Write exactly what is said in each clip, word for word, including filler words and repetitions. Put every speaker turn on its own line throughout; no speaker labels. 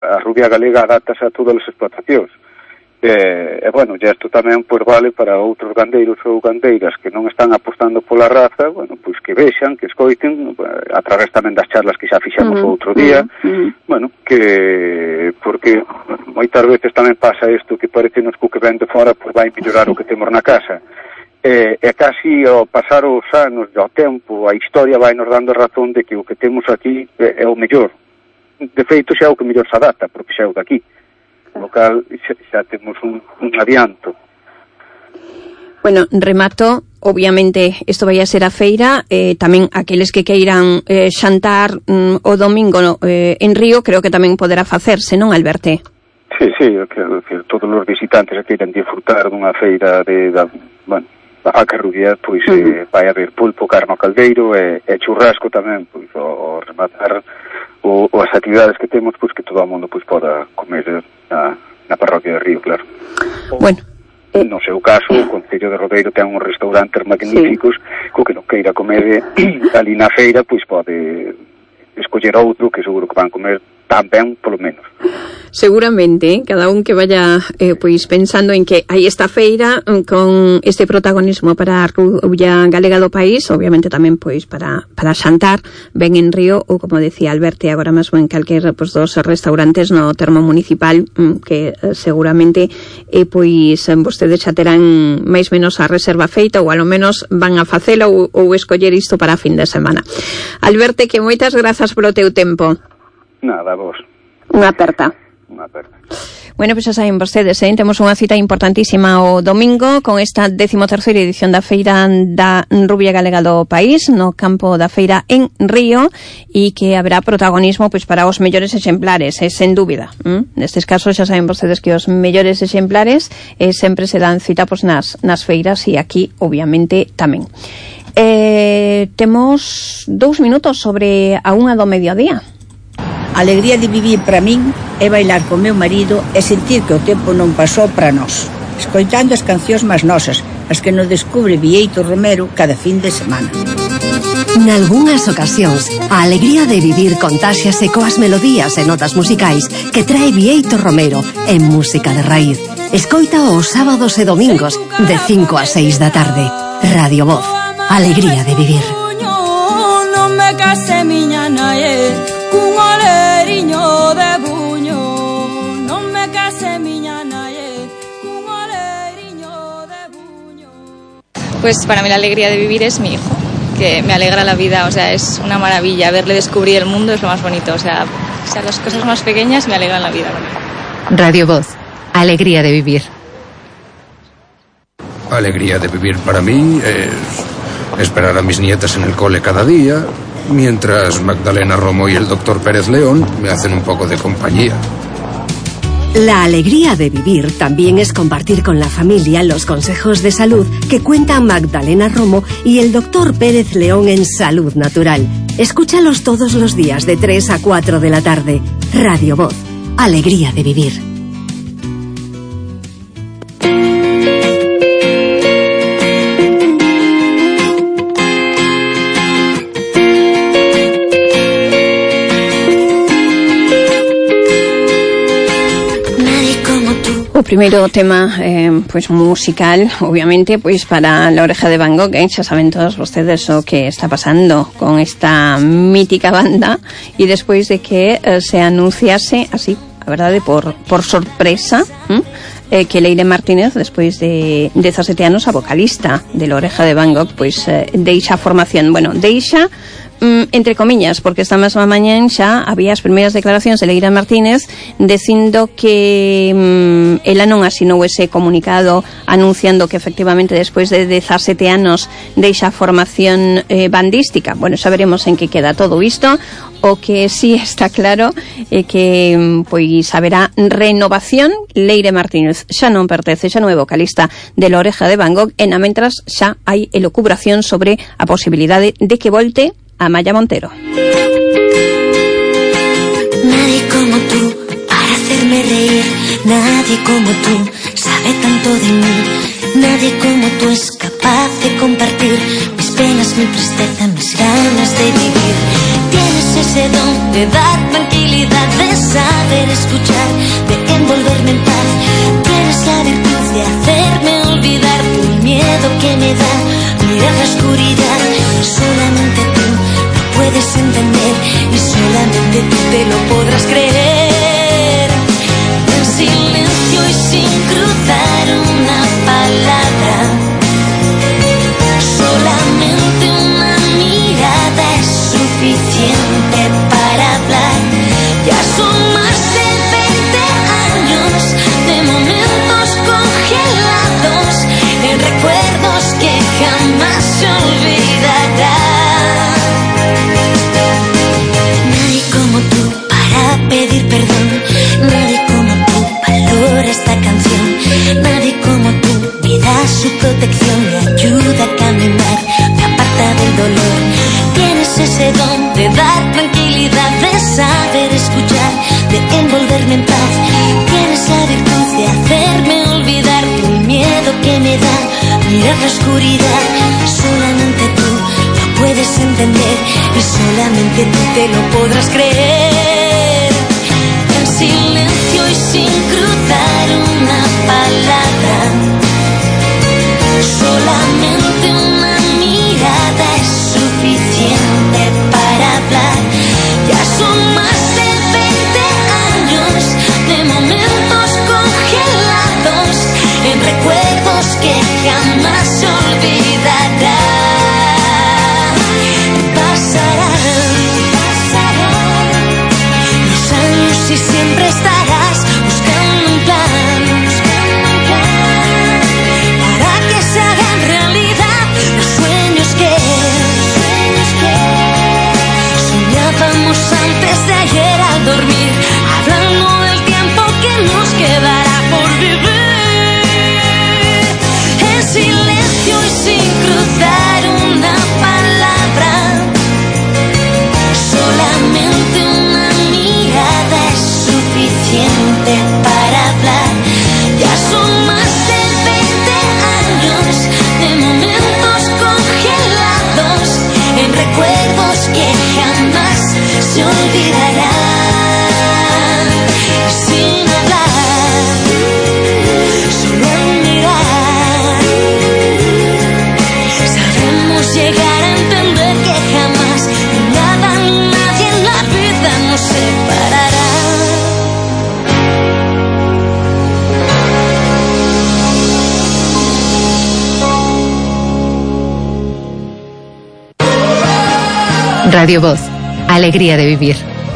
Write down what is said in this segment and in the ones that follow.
a rubia galega adaptase a todas as explotacións. E, e bueno, e isto tamén pois vale para outros gandeiros ou gandeiras que non están apostando pola raza, bueno, pois que vexan, que escoiten, a través tamén das charlas que xa fixamos uh-huh, outro día, uh-huh. bueno, que porque moitas veces tamén pasa isto que parece nos que ven de fora pois vai mellorar o que temos na casa. E, e casi ao pasar os anos, ao tempo, a historia vai nos dando razón de que o que temos aquí é, é o mellor. De feito, xa é o que mellor se adapta, porque xa é o daqui. Local xa, xa temos un, un adianto.
Bueno, remato, obviamente isto vai a ser a feira, eh, tamén aqueles que queiran eh, xantar mm, o domingo eh, en Río, creo que tamén poderá facerse, non, Alberto?
Sí, sí, que, que todos os visitantes que queiran disfrutar dunha feira de, da, bueno, da vaca rubia, pois uh-huh. eh, vai haber pulpo, carne ao caldeiro e, e churrasco tamén, pois o, o rematar o, o as actividades que temos, pois que todo o mundo pois poda comer na, na parroquia de Río, claro.
Bueno,
eh, no seu caso, o Concello de Rodeiro ten uns restaurantes magníficos, sí. co que non queira comer ali na feira, pois pode escoller outro que seguro que van comer tan ben, polo menos.
Seguramente, cada un que vaya eh, pois pensando en que hai esta feira con este protagonismo para a rubia galega do país, obviamente tamén pois para para xantar ben en Río ou, como decía Alberto, agora mesmo en calquer pois, dos restaurantes no termo municipal que eh, seguramente eh, pois vostedes xa terán máis menos a reserva feita ou alo menos van a facela ou, ou escoller isto para a fin de semana. Alberto, que moitas grazas polo teu tempo.
Nada, vos.
Unha aperta.
Unha aperta.
Bueno, pois pues xa saben vostedes, eh? Temos unha cita importantísima o domingo con esta décimo terceira edición da Feira da Rubia Galega do País no campo da feira en Río e que haberá protagonismo pois para os mellores exemplares, eh? Sen dúbida. ¿Mm? Nestes casos xa saben vostedes que os mellores exemplares eh, sempre se dan cita pois, nas, nas feiras e aquí, obviamente, tamén. Eh, temos dous minutos sobre a unha do mediodía.
A alegría de vivir para min é bailar co meu marido e sentir que o tempo non pasou para nós, escoitando as cancións máis nosas, as que nos descubre Bieito Romero cada fin de semana.
Nalgúnas ocasións, a alegría de vivir contáxiase coas melodías e notas musicais que trae Bieito Romero en música de raíz. Escoita os sábados e domingos de cinco a seis da tarde. Radio Voz, alegría de vivir.
Non me case miña nae, cun oleriño de buño. Non me case miña nae, cun oleriño de buño.
Pues para mí la alegría de vivir es mi hijo, que me alegra la vida, o sea, es una maravilla. Verle descubrir el mundo es lo más bonito, o sea, o sea las cosas más pequeñas me alegran la vida.
Radio Voz, alegría de vivir.
Alegría de vivir para mí es esperar a mis nietas en el cole cada día, mientras Magdalena Romo y el doctor Pérez León me hacen un poco de compañía.
La alegría de vivir también es compartir con la familia los consejos de salud que cuentan Magdalena Romo y el doctor Pérez León en Salud Natural. Escúchalos todos los días de tres a cuatro de la tarde. Radio Voz, alegría de vivir.
O primeiro tema eh, pois musical, obviamente, pois para La Oreja de Van Gogh, eh, xa saben todos vostedes o que está pasando con esta mítica banda e despois de que eh, se anunciase así, a verdade, por, por sorpresa, ¿m? eh, que Leire Martínez, despois de dezasete anos, a vocalista de La Oreja de Van Gogh, pois eh, deixa a formación, bueno, deixa Mm, entre comiñas, porque esta mesma mañán xa había as primeiras declaracións de Leira Martínez dicindo que mm, ela non asinou ese comunicado anunciando que efectivamente despois de dezasete anos deixa a formación eh, bandística. Bueno, xa veremos en que queda todo isto. O que sí está claro é que pois haberá renovación. Leire Martínez xa non pertence, xa non é vocalista de La Oreja de Van Gogh, e na mentras xa hai elucubración sobre a posibilidade de que volte a Maya Montero.
Nadie como tú para hacerme reír, nadie como tú sabe tanto de mí, nadie como tú es capaz de compartir mis penas, mi tristeza, mis ganas de vivir. Tienes ese don de dar tranquilidad, de saber escuchar, de envolverme en paz. Tienes la virtud de hacerme olvidar el miedo que me da mirar la oscuridad. Solamente tú lo puedes entender y solamente tú te lo podrás creer. En silencio y sin cruzar una palabra, solamente una mirada es suficiente para hablar. Ya son más de veinte años de momentos congelados en recuerdos que jamás se olvidarán. Nadie como tú para pedir perdón, nadie como tú valora esta canción, nadie como tú me da su protección, me ayuda a caminar, me aparta del dolor. Tienes ese don de dar tranquilidad, de saber escuchar, de envolverme en paz. Tienes la virtud de hacerme olvidar el miedo que me da mirar la oscuridad. Solamente tú lo puedes entender y solamente tú te lo podrás creer. En silencio y sin cruzar una palabra, solamente una mirada es suficiente para hablar. Ya son más de veinte años de momentos congelados en recuerdos que jamás se olvidarán. Pasarán, pasarán los años y siempre estarás buscando un plan, buscando un plan para que se hagan realidad los sueños que, sueños que soñábamos antes de ayer al dormir, hablando del tiempo que nos quedará por vivir. En silencio y sin cruzar una palabra, solamente una mirada es suficiente para hablar. Ya son más de veinte años de momentos congelados en recuerdos que jamás se olvidarán. Y sin hablar, solo en mirar, sabremos llegar a entender que jamás ni nada ni nadie en la vida nos separará.
Radio Voz, alegría de vivir.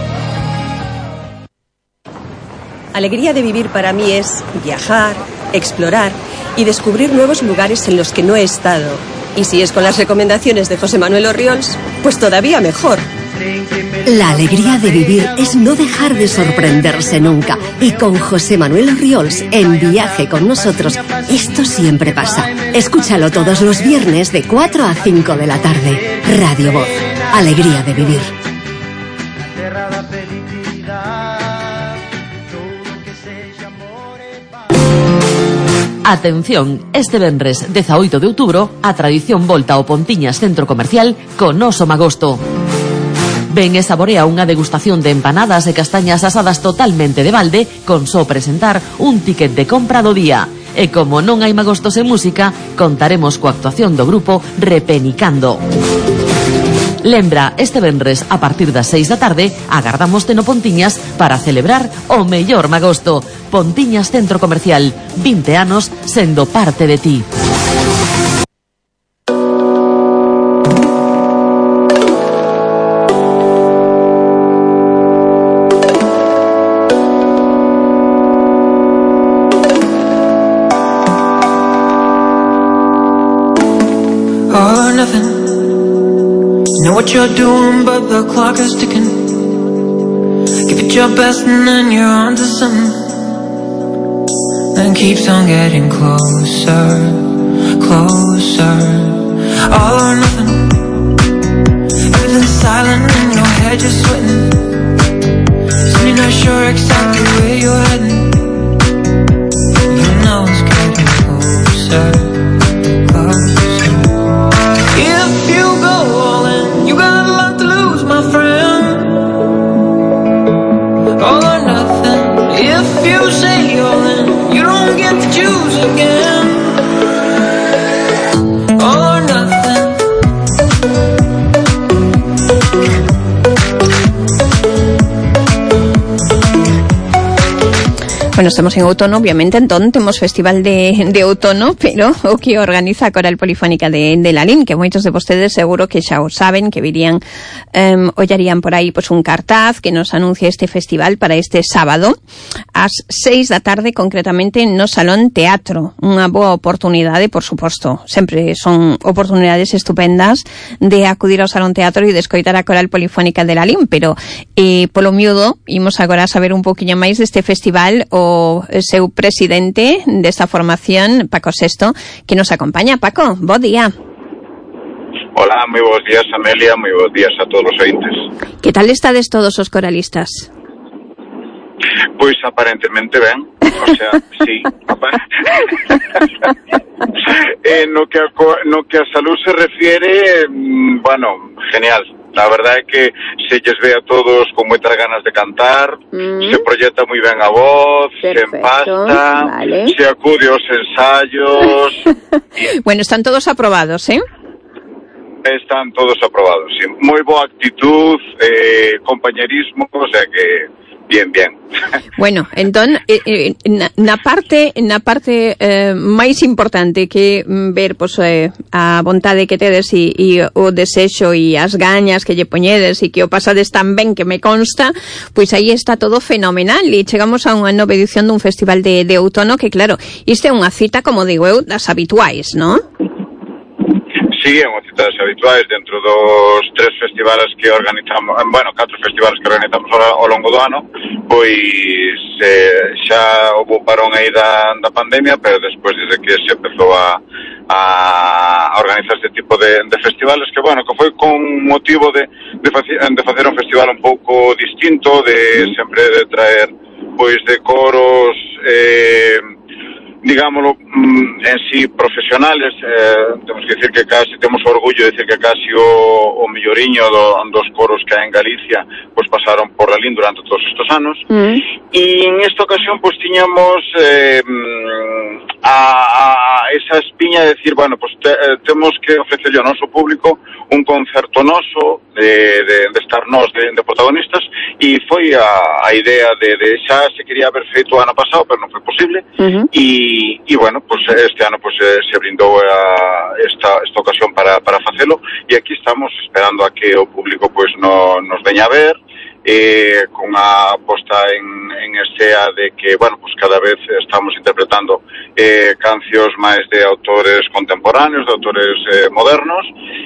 Alegría de vivir para mí es viajar, explorar y descubrir nuevos lugares en los que no he estado. Y si es con las recomendaciones de José Manuel Orriols, pues todavía mejor.
La alegría de vivir es no dejar de sorprenderse nunca. Y con José Manuel Orriols en Viaje con nosotros, esto siempre pasa. Escúchalo todos los viernes de cuatro a cinco de la tarde. Radio Voz, alegría de vivir.
Atención, este venres dezaoito de outubro a tradición volta ao Pontiñas Centro Comercial con Oso Magosto. Ven e saborea unha degustación de empanadas e castañas asadas totalmente de balde con só presentar un ticket de compra do día. E como non hai magostos en música, contaremos coa actuación do grupo Repenicando. Lembra, este venres a partir das seis da tarde agardámoste no Pontiñas para celebrar o mellor magosto. Pontiñas Centro Comercial, vinte anos sendo parte de ti.
All or nothing. Know what you're doing, but the clock is ticking. Give it your best and then you're on to something. Then keeps on getting closer, closer. All or nothing. Everything's silent in your head, you're sweating. Soon you're not sure exactly where you're heading. You know it's getting closer, closer. If you you say all in, you don't get to choose again. All or nothing.
Bueno, estamos en outono, obviamente, entón temos festival de, de outono, pero o que organiza a Coral Polifónica de, de Lalín, que moitos de vostedes seguro que xa o saben, que virían, um, ollarían por aí pues, un cartaz que nos anuncia este festival para este sábado, ás seis da tarde, concretamente no Salón Teatro. Unha boa oportunidade, por suposto, sempre son oportunidades estupendas de acudir ao Salón Teatro e de escoitar a Coral Polifónica de Lalín, pero eh, polo miúdo, imos agora a saber un poquinho máis deste festival, o seu presidente desta formación, Paco Sesto, que nos acompaña. Paco, bo día.
Hola, moi bons días, Amelia, moi bons días a todos os ointes.
Que tal estades todos os coralistas?
Pois aparentemente ben, o sea, sí. eh, no, que a, no que a salud se refiere, bueno, genial. La verdad é que se lles ve a todos con moitas ganas de cantar, mm. se proyecta moi ben a voz, perfecto, se empasta, vale, se acude aos ensayos.
Bueno, están todos aprobados, ¿eh?
Están todos aprobados, sí. Moi boa actitud, eh, compañerismo, o sea que bien, bien.
Bueno, entón, eh, eh, na, na parte na parte eh, máis importante que ver pois, eh, a vontade que tedes e, e o desexo e as gañas que lle poñedes e que o pasades tan ben que me consta, pois aí está todo fenomenal e chegamos a unha nova edición dun festival de, de outono que, claro, isto é unha cita, como digo eu, das habituais, non?
Sí, é unha cita das habituais dentro dos tres festivales que organizamos, bueno, catro festivales que organizamos ao longo do ano, pois eh, xa houve parón aí da, da pandemia, pero despois desde que se empezou a, a organizar este tipo de, de festivales, que bueno, que foi con motivo de, de, faci, de facer un festival un pouco distinto, de sempre de traer pois de coros eh, digámoslo, en sí profesionales, eh, temos que decir que casi, temos orgullo de decir que casi o, o milloriño do, dos coros que hai en Galicia, pues pasaron por Lalín durante todos estos anos, mm. e en esta ocasión pues tiñamos eh, a, a esa espiña de decir, bueno, pues te, eh, temos que ofrecerle ao noso público un concerto noso de, de, de estar nós de, de protagonistas, e foi a, a idea de, de xa se quería haber feito o ano pasado, pero non foi posible, uh-huh. e Y, y bueno, pues este ano pues eh, se brindou a esta, esta ocasión para, para facelo, e aquí estamos esperando a que o público pues no, nos veña a ver, eh, con a posta en, en escena de que, bueno, pues cada vez estamos interpretando eh, cancións máis de autores contemporáneos, de autores eh, modernos,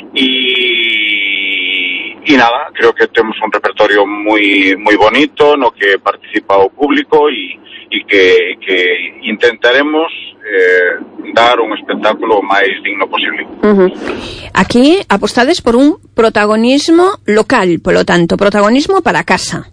e y nada, creo que temos un repertorio moi moi bonito no que participa o público, e e que, que intentaremos eh, dar un espectáculo máis digno posible.
Uh-huh. Aquí apostades por un protagonismo local, polo tanto, protagonismo para casa.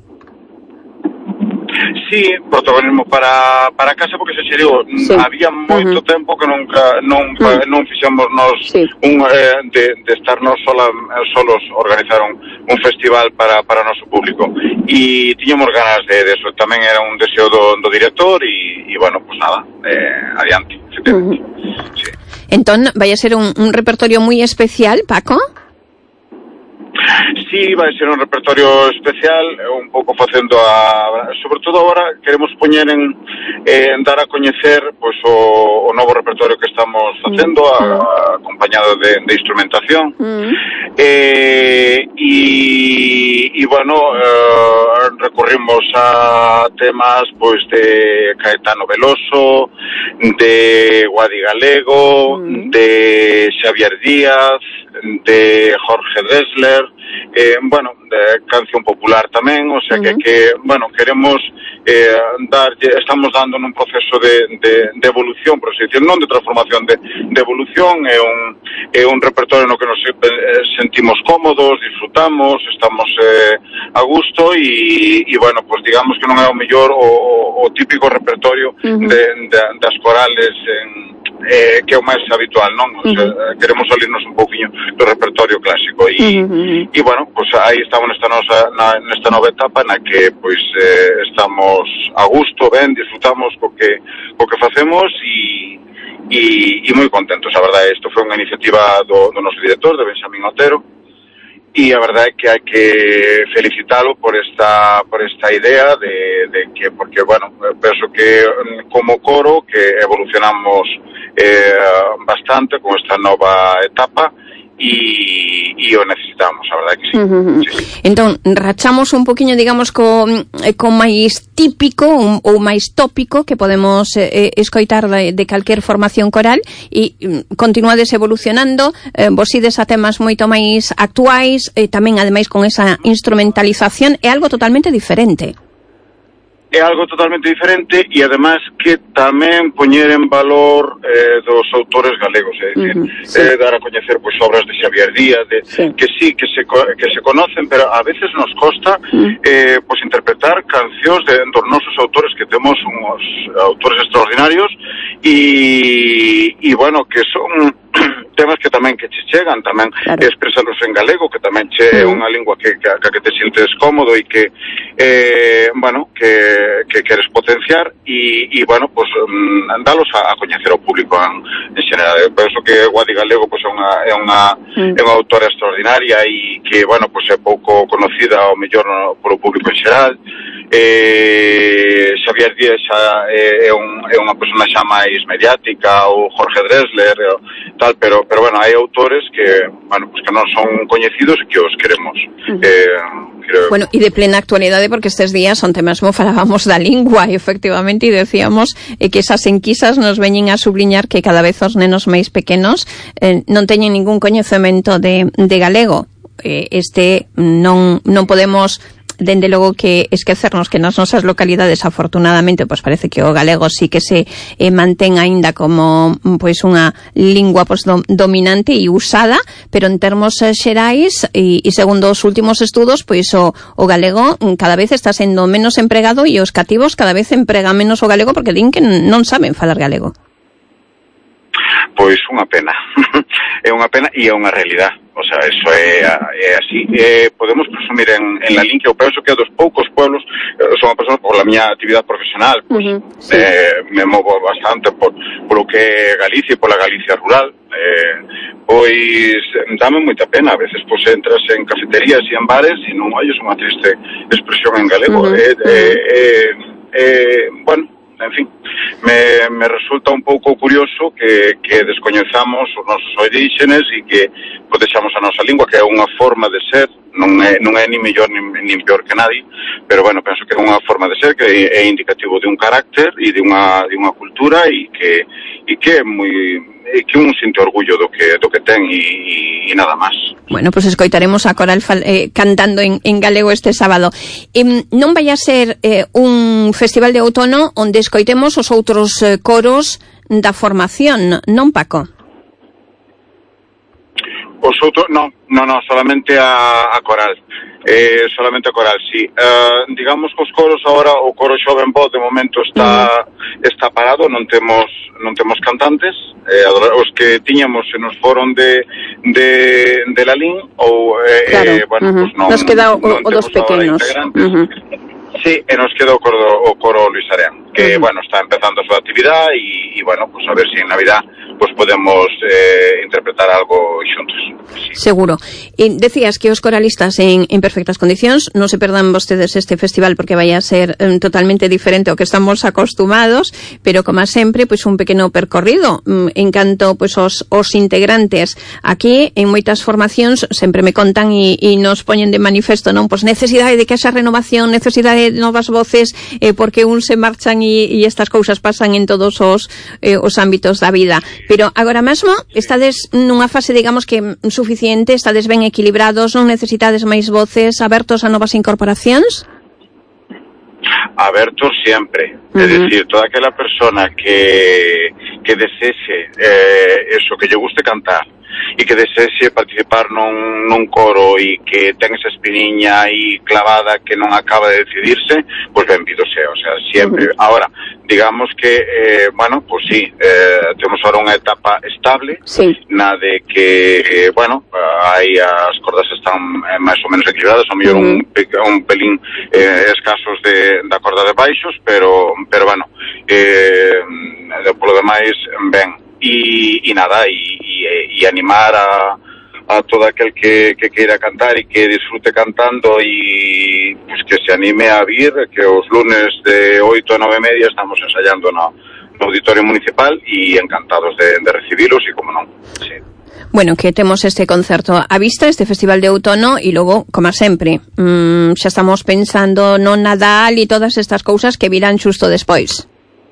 Sí, protagonismo para, para casa, porque se xe digo, sí. había moito uh-huh. tempo que nunca non, uh-huh. non fixamos nos sí. un, eh, de, de estar nos sola, solos organizar un, un festival para, para o noso público, e tiñamos ganas de, de eso, tamén era un deseo do, do director, e, e bueno, pues nada, eh, adiante. Uh-huh. Sí.
Entón, vai a ser un, un repertorio moi especial, Paco?
Sí, vai ser un repertorio especial, un pouco facendo a... Sobre todo agora queremos poñer en, en dar a coñecer pues, o, o novo repertorio que estamos facendo, mm. a, a, acompañado de, de instrumentación. Mm. Eh, y, y bueno, eh, recurrimos a temas pues de Caetano Veloso, de Guadi Galego, mm. de Xavier Díaz, de Jorge Drexler, eh, bueno, de canción popular tamén, o sea uh-huh. que, que, bueno, queremos eh, dar, estamos dando nun proceso de, de, de evolución, por así decir, non de transformación, de, de evolución, é un, é un repertorio no que nos eh, sentimos cómodos, disfrutamos, estamos eh, a gusto, e, e bueno, pues digamos que non é o mellor o, o típico repertorio uh-huh. de, de, das corales en eh, que é o máis habitual, non? O sea, uh-huh. queremos salirnos un pouquinho do repertorio clásico e, uh-huh. e bueno, pues aí estamos nesta nosa na, nesta nova etapa na que pois eh, estamos a gusto, ben, disfrutamos co que co que facemos e e, e moi contentos, a verdade. Isto foi unha iniciativa do, do noso director, de Benxamín Otero, e a verdade é que hai que felicitalo por esta por esta idea de, de que, porque, bueno, penso que como coro que evolucionamos eh, bastante con esta nova etapa e, e o necesitamos, a verdade que sí.
Uh-huh. sí. Entón, rachamos un poquinho, digamos, co, co máis típico un, ou máis tópico que podemos eh, escoitar de, de calquer formación coral e um, continuades evolucionando, eh, vos ides a temas moito máis actuais, e eh, tamén, ademais, con esa instrumentalización, é algo totalmente diferente.
É algo totalmente diferente e además que tamén poñer en valor eh, dos autores galegos, é dicir, uh-huh, sí. eh, dar a coñecer pois obras de Xavier Díaz, de, sí. que sí, que se que se conocen, pero a veces nos costa uh-huh. eh, pois interpretar cancións de dos nosos autores, que temos uns autores extraordinarios e e bueno, que son temas que tamén que che chegan, tamén claro. expresalos en galego, que tamén che é uh-huh. unha lingua que, que, que te sientes cómodo e que eh, bueno, que que queres potenciar e, e bueno, pues um, dalos a, a coñecer ao público en, en xeral. Eu penso que Guadi Galego pues, é unha é unha, mm. é unha autora extraordinaria e que, bueno, pues é pouco conocida ao mellor no, polo público en xeral. Eh, Xavier Díaz xa é, é, un, é unha persona xa máis mediática, ou Jorge Drexler e, tal, pero, pero bueno, hai autores que, bueno, pues que non son coñecidos e que os queremos. Mm. Eh, Creo.
Bueno, e de plena actualidade, porque estes días onte mesmo falábamos da lingua, efectivamente, e decíamos eh, que esas enquisas nos veñen a subliñar que cada vez os nenos máis pequenos eh, non teñen ningún coñecemento de, de galego. Eh, este non, non podemos dende logo que esquecernos que nas nosas localidades, afortunadamente, pois parece que o galego sí que se eh, mantén aínda como pois unha lingua pois do, dominante e usada, pero en termos eh, xerais e, e segundo os últimos estudos, pois o, o galego cada vez está sendo menos empregado e os cativos cada vez empregan menos o galego porque din que non saben falar galego.
Pois unha pena. É unha pena e é unha realidade. O sea, eso é, é así. Eh, podemos presumir en, en la Lin, que eu penso que é dos poucos pueblos, eh, son unha persona por la miña actividade profesional, pues, uh-huh, sí. eh, me movo bastante por, por o que é Galicia e por la Galicia rural. Eh, pois dame moita pena, a veces pois entras en cafeterías e en bares e non oyes unha triste expresión en galego. Uh-huh, eh, uh-huh. eh, eh, eh, bueno, en fin, me, me resulta un pouco curioso que, que descoñezamos os nosos orígenes e que protexamos a nosa lingua, que é unha forma de ser, non é, non é ni mellor ni, ni peor que nadie, pero bueno, penso que é unha forma de ser que é, é indicativo de un carácter e de unha, de unha cultura e que, e que é moi... e que un sente orgullo do que do que ten e, e nada máis.
Bueno, pois pues escoitaremos a coral fal, eh, cantando en, en galego este sábado. Eh, non vai a ser eh, un festival de outono onde escoitemos os outros eh, coros da formación, non, Paco?
Os outros, non, non, non, solamente a, a coral. Eh, solamente a coral, sí. Uh, digamos que os coros ahora, o coro Xoven Voz de momento está uh-huh. está parado, non temos non temos cantantes, eh, os que tiñamos se nos foron de de, de la Lin ou eh,
claro.
eh, bueno,
uh-huh.
pues non,
nos queda o,
non
o dos pequenos. Uh-huh.
Sí, e nos queda o coro, o coro Luis Areán, que, uh-huh. bueno, está empezando a súa actividade e, e, bueno, pues a ver se si en Navidad pues podemos eh, interpretar algo xuntos. Sí.
Seguro. E decías que os coralistas en, en perfectas condicións, non se perdan vostedes este festival porque vai a ser um, totalmente diferente ao que estamos acostumados, pero como sempre, pois pues, un pequeno percorrido um, en canto pois pues, os, os integrantes. Aquí, en moitas formacións, sempre me contan e, e nos poñen de manifesto, non? Pois pues, necesidade de que haxa renovación, necesidade de novas voces, eh, porque un se marchan e, e estas cousas pasan en todos os, eh, os ámbitos da vida. Pero agora mesmo estades nunha fase, digamos que suficiente, estades ben equilibrados, non necesitades máis voces, abertos a novas incorporacións?
Abertos sempre, uh-huh. é dicir, toda aquela persona que que desese eh, eso, que lle guste cantar e que desese participar nun, nun coro e que ten esa espiniña e clavada que non acaba de decidirse, pois benvido sea, o sea, sempre. Uh-huh. Ahora, digamos que, eh, bueno, pues sí, eh, temos ahora unha etapa estable,
sí.
na de que, eh, bueno, aí as cordas están eh, máis ou menos equilibradas, ao mellor uh-huh. un, un pelín eh, escasos de, da corda de baixos, pero, pero bueno, eh, polo demais, ben, e, e nada, e, e animar a a todo aquel que, que queira cantar e que disfrute cantando e pues, que se anime a vir, que os lunes de oito a nove e media estamos ensayando no, no Auditorio Municipal e encantados de, de recibilos e como non, sí.
Bueno, que temos este concerto a vista, este Festival de Outono, e logo, como sempre, mmm, xa estamos pensando no Nadal e todas estas cousas que virán xusto despois.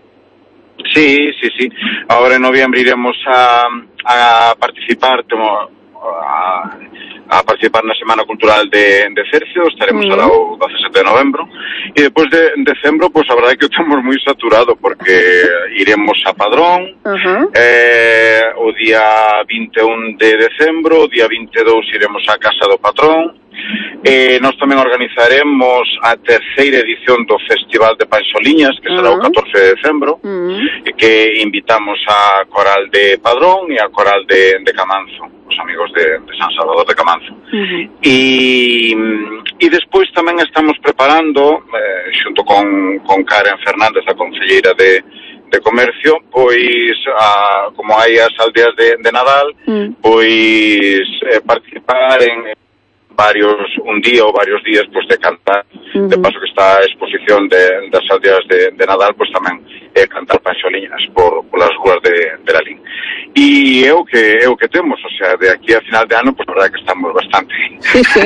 Sí, sí, sí. Ahora en noviembre iremos a, a participar, temo, A, a participar na Semana Cultural de, de Cercio, estaremos mm. ahora o dezasete de novembro, e depois de decembro, pois pues, a verdade é que estamos moi saturado, porque iremos a Padrón, uh-huh. eh, o día vinte e un de decembro, o día vinte e dous iremos á Casa do Patrón, eh, nós tamén organizaremos a terceira edición do Festival de Pansoliñas, que será uh-huh. o catorce de decembro, uh-huh. que invitamos a Coral de Padrón e a Coral de, de Camanzo, os amigos de, de San Salvador de Camanzo. Uh-huh. E, e despois tamén estamos preparando, eh, xunto con, con Karen Fernández, a concelleira de, de Comercio, pois, a, como hai as aldeas de, de Nadal, uh-huh. pois eh, participar en varios, un día ou varios días, pois, de cantar, uh-huh. de paso que está a exposición de, das aldeas de, de Nadal, pois tamén é eh, cantar panxoliñas por, por as ruas de, de Lalín. E é o que é o que temos, o sea, de aquí a final de ano, pois, pues, a verdade que estamos bastante...
Sí, sí.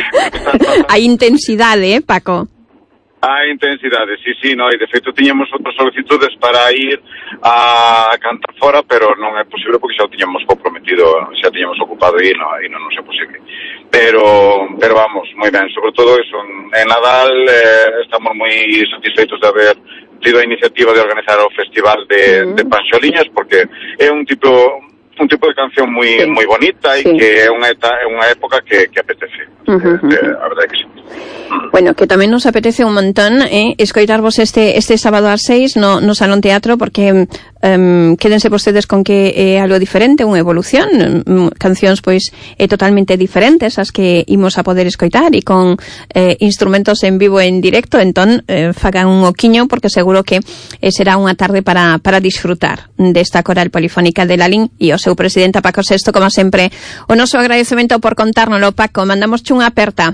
A intensidade, eh, Paco?
A intensidade, sí, sí, no, e de feito tiñamos outras solicitudes para ir a cantar fora, pero non é posible porque xa o tiñamos comprometido, xa tiñamos ocupado e non, e non nos é posible. Pero, pero vamos, moi ben, sobre todo eso, en Nadal eh, estamos moi satisfeitos de haber tido a iniciativa de organizar o Festival de, uh-huh. de Panxoliñas, porque é un tipo un tipo de canción moi sí. moi bonita e sí. que é unha, eta, é unha época que, que apetece, uh-huh. eh, a verdade que sí.
Bueno, que tamén nos apetece un montón eh, escoitarvos este este sábado ás seis no, no Salón Teatro, porque um, quédense vostedes con que é eh, algo diferente, unha evolución, um, cancións pois eh, totalmente diferentes as que imos a poder escoitar e con eh, instrumentos en vivo e en directo, entón eh, fagan un oquiño porque seguro que eh, será unha tarde para, para disfrutar desta coral polifónica de Lalín e o seu presidente Paco Sesto, como sempre, o noso agradecemento por contárnoslo, Paco, mandamos unha aperta.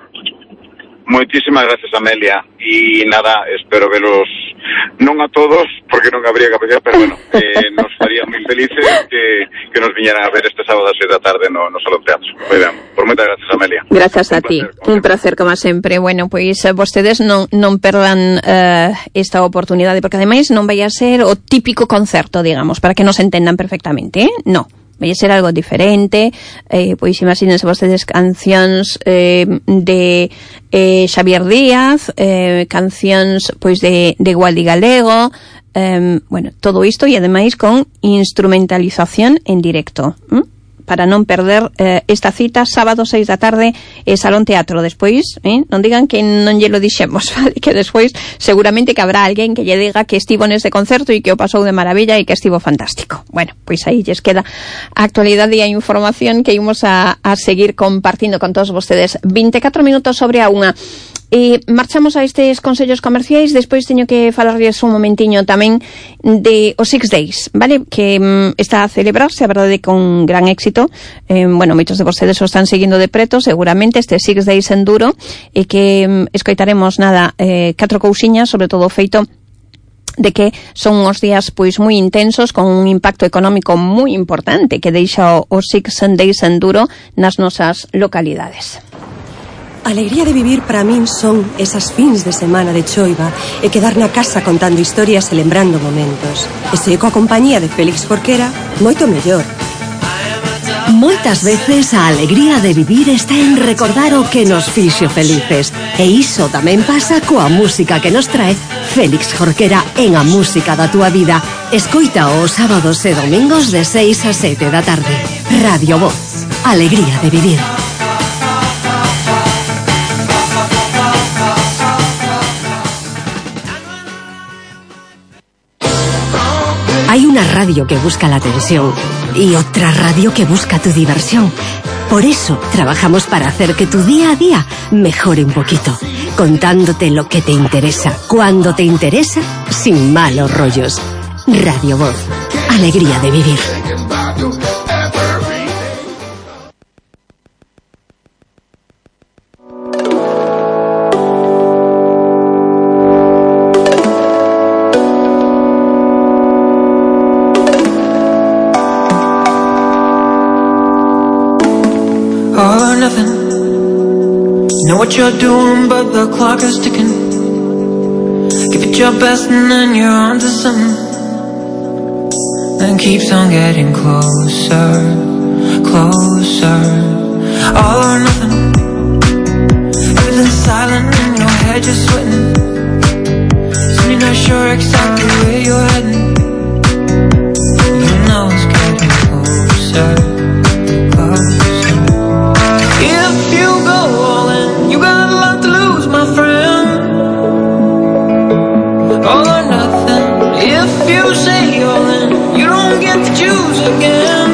Moitísimas gracias, Amelia, e nada, espero velos non a todos, porque non habría capacidade, pero bueno, eh, nos faría moi felices que, que nos viñeran a ver este sábado a seis da tarde no, no Salón Teatro. Moi ben, por moitas gracias, Amelia.
Gracias a ti, un placer como sempre. Bueno, pois vostedes non, non perdan uh, esta oportunidade, porque ademais non vai a ser o típico concerto, digamos, para que nos entendan perfectamente, eh? No. Vai ser algo diferente, eh, pois imagínense vostedes cancións eh, de eh, Xavier Díaz, eh, cancións pois de, de Gualdi Galego, eh, bueno, todo isto e ademais con instrumentalización en directo, ¿m? Para non perder eh, esta cita, sábado seis da tarde, eh, Salón Teatro. Despois, eh, non digan que non lle lo dixemos, vale? Que despois seguramente que habrá alguén que lle diga que estivo neste concerto e que o pasou de maravilla e que estivo fantástico. Bueno, pois aí lles queda a actualidade e a información que imos a, a seguir compartindo con todos vostedes. vinte e catro minutos sobre a unha. E marchamos a estes consellos comerciais, despois teño que falarlles un momentiño tamén de os Six Days, vale? Que um, está a celebrarse, a verdade, con gran éxito. Eh, bueno, moitos de vostedes o están seguindo de preto, seguramente, este Six Days Enduro, e que um, escoitaremos, nada, eh, catro cousiñas, sobre todo o feito de que son uns días pois moi intensos, con un impacto económico moi importante que deixa o, o Six Days Enduro nas nosas localidades.
A alegría de vivir para min son esas fins de semana de choiva e quedar na casa contando historias e lembrando momentos. E se coa compañía de Félix Jorquera, moito mellor.
Moitas veces a alegría de vivir está en recordar o que nos fixo felices. E iso tamén pasa coa música que nos trae Félix Jorquera en A Música da Túa Vida. Escoita os sábados e domingos de seis a sete da tarde. Radio Voz. Alegría de vivir. Hay una radio que busca la atención y otra radio que busca tu diversión. Por eso trabajamos para hacer que tu día a día mejore un poquito, contándote lo que te interesa, cuando te interesa, sin malos rollos. Radio Voz, alegría de vivir.
All or nothing. Know what you're doing, but the clock is ticking. Give it your best and then you're on to something. And keeps on getting closer, closer. All or nothing. Everything's silent in your head, you're sweating. Soon you're not sure exactly where you're heading. You know it's getting closer, closer. If you go all in, you got a lot to lose, my friend. All or nothing. If you say all in, you don't get to choose again.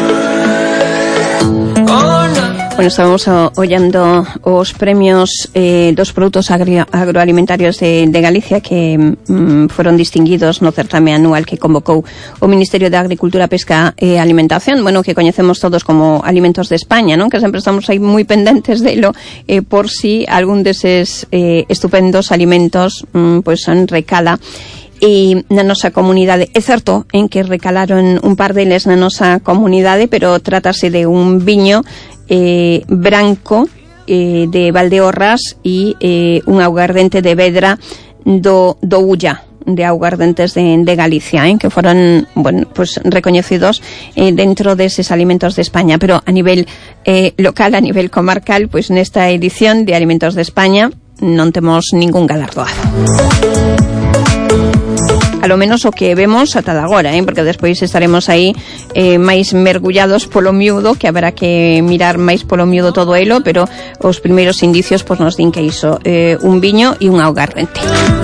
All or nothing.
Bueno, estábamos oyendo os premios eh, dos produtos agri agroalimentarios de, de Galicia que mm, foron distinguidos no certame anual que convocou o Ministerio de Agricultura, Pesca e Alimentación, bueno, que coñecemos todos como Alimentos de España, non? Que sempre estamos aí moi pendentes delo eh, por si algún deses eh, estupendos alimentos mm, pois son recala e na nosa comunidade. É certo en que recalaron un par deles na nosa comunidade, pero trátase de un viño eh, branco eh, de Valdeorras e eh, un aguardente de Vedra do, do Ulla, de aguardentes de, de Galicia, eh, que foron, bueno, pues recoñecidos eh, dentro deses alimentos de España, pero a nivel eh, local, a nivel comarcal, pues nesta edición de Alimentos de España non temos ningún galardoado. A lo menos o que vemos ata agora, eh? Porque despois estaremos aí eh, máis mergullados polo miúdo, que haberá que mirar máis polo miúdo todo elo, pero os primeiros indicios pois nos din que iso, eh, un viño e un aguardente.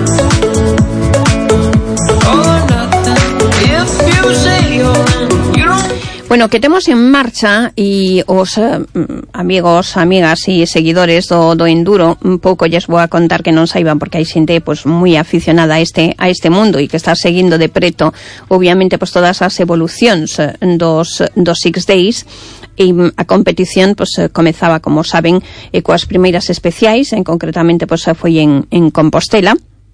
Bueno, que temos en marcha e os eh, amigos, amigas e seguidores do, do enduro un pouco lles vou a contar que non saiban, porque hai xente pois moi aficionada a este a este mundo e que está seguindo de preto obviamente pois todas as evolucións dos dos Six Days. E a competición pois comezaba, como saben, eh, coas primeiras especiais, en concretamente pois foi en en Compostela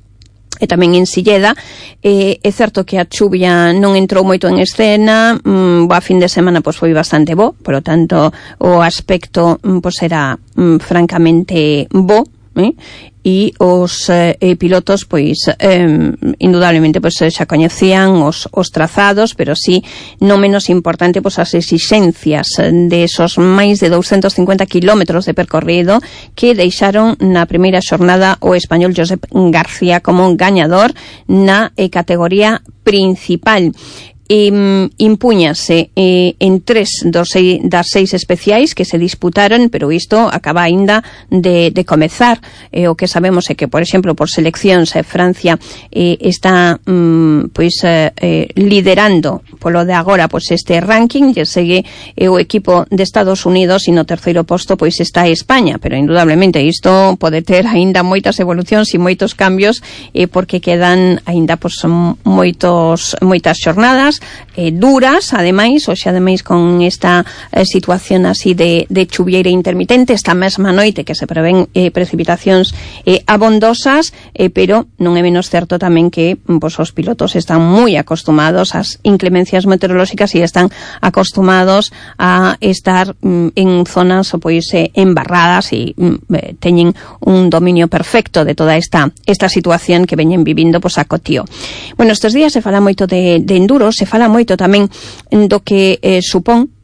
e tamén en Silleda. Eh, é certo que a chuvia non entrou moito en escena, mm, a fin de semana pois foi bastante bo, por lo tanto o aspecto pois era mm, francamente bo, eh? E os eh, pilotos pois eh, indudablemente pois xa coñecían os, os trazados, pero sí, non menos importante pois as exixencias de esos máis de doscientos cincuenta kilómetros de percorrido que deixaron na primeira xornada o español Josep García como gañador na eh, categoría principal. E impúñase eh, en tres dos seis, das seis especiais que se disputaron, pero isto acaba aínda de, de comezar. Eh, o que sabemos é que, por exemplo, por seleccións, eh, Francia eh, está mm, pois eh, eh, liderando polo de agora pois este ranking, e segue eh, o equipo de Estados Unidos, e no terceiro posto pois está España, pero indudablemente isto pode ter aínda moitas evolucións e moitos cambios, eh, porque quedan aínda pois moitos moitas xornadas Eh, duras, ademais, hoxe ademais con esta eh, situación así de, de chuvieira intermitente, esta mesma noite que se prevén eh, precipitacións eh, abondosas, eh, pero non é menos certo tamén que pues, os pilotos están moi acostumados ás inclemencias meteorolóxicas e están acostumados a estar mm, en zonas pois eh, embarradas e mm, teñen un dominio perfecto de toda esta esta situación que veñen vivindo pois, a cotío. Bueno, estes días se fala moito de, de enduro, se fala moito tamén do que eh, supón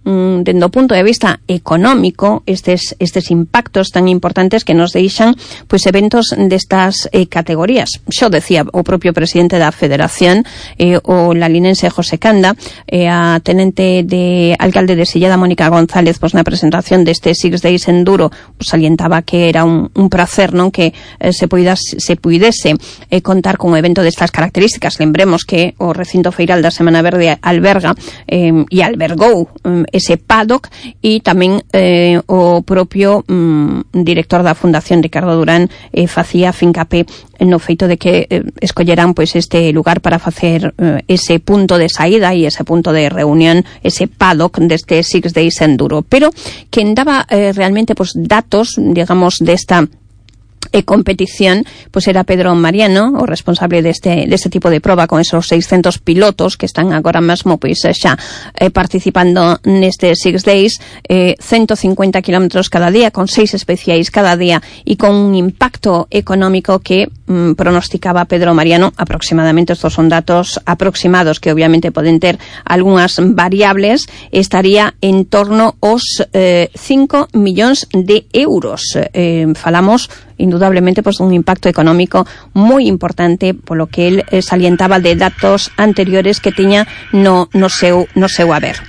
mm, dende o punto de vista económico estes estes impactos tan importantes que nos deixan pois eventos destas eh, categorías. Xo decía o propio presidente da Federación, eh, o lalinense José Canda, eh, a tenente de alcalde de Silleda, Mónica González, pois na presentación deste Six Days Enduro, pois salientaba que era un, un prazer, non, que eh, se poidas, se puidese eh, contar con un evento destas características. Lembremos que o recinto feiral da Semana Verde alberga eh, e albergou um, ese paddock, e tamén eh, o propio um, director da Fundación Ricardo Durán eh, facía fincapé no feito de que eh, escollerán pois este lugar para facer eh, ese punto de saída e ese punto de reunión, ese paddock deste Six Days Enduro. Pero quen daba eh, realmente pois datos, digamos, desta e competición, pois era Pedro Mariano, o responsable deste deste tipo de proba, con esos seiscentos pilotos que están agora mesmo pois xa eh, participando neste Six Days, eh, ciento cincuenta kilómetros cada día, con seis especiais cada día, e con un impacto económico que mm, pronosticaba Pedro Mariano aproximadamente, estos son datos aproximados que obviamente poden ter algunhas variables, estaría en torno aos eh, cinco millóns de euros. Eh, falamos indudablemente pues un impacto económico moi importante, polo que el eh, salientaba de datos anteriores que tiña no, no seu no seu haber.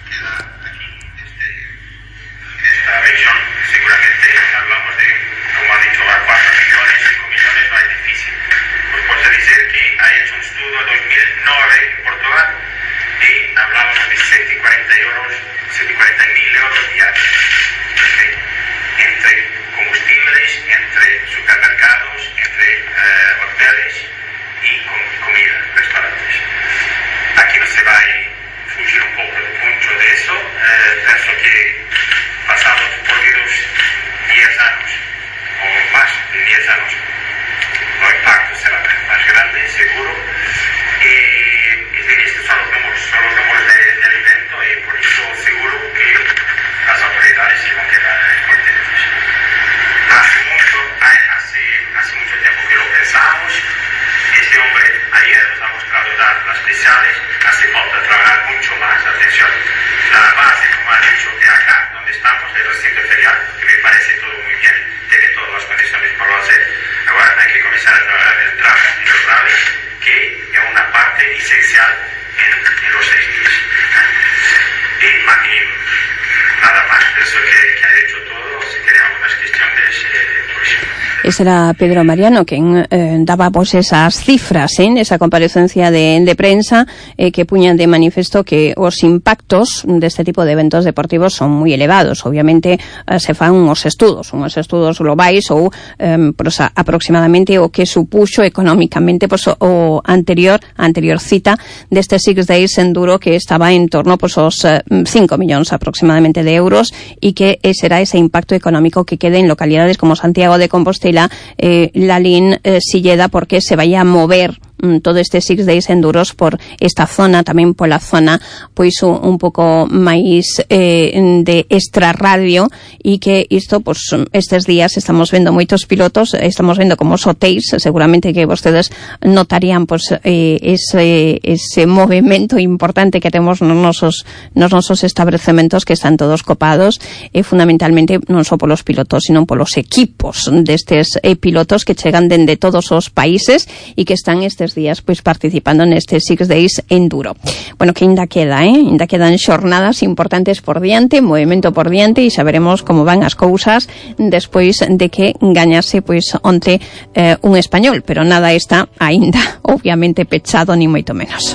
Ese era Pedro Mariano quen eh, daba pues esas cifras en eh, esa comparecencia de, de prensa eh, que puñan de manifesto que os impactos deste tipo de eventos deportivos son moi elevados. Obviamente eh, se fan uns estudos, uns estudos globais ou eh, pues, a, aproximadamente o que supuxo económicamente pues, o anterior anterior cita deste Six Days Enduro, que estaba en torno pues, aos eh, cinco millóns aproximadamente de euros, e que será ese impacto económico que quede en localidades como Santiago de Compostela, Eh, Lalín, eh, Silleda, porque se vaya a mover mm, todo este Six Days Enduros por esta zona, tamén pola zona pois un, un pouco máis eh, de extrarradio, e que isto, pois estes días estamos vendo moitos pilotos, estamos vendo como os hotéis, seguramente que vostedes notarían pois eh, ese, ese movimento importante que temos nos nosos, nos nosos establecementos, que están todos copados, e eh, fundamentalmente non só polos pilotos, sino polos equipos destes eh, pilotos que chegan dende todos os países e que están estes días pois participando neste Six Days Enduro. Bueno, que ainda queda, eh? Ainda quedan xornadas importantes por diante, movimento por diante, e xa veremos como van as cousas despois de que gañase pois onte eh, un español, pero nada está aínda obviamente pechado, ni moito menos.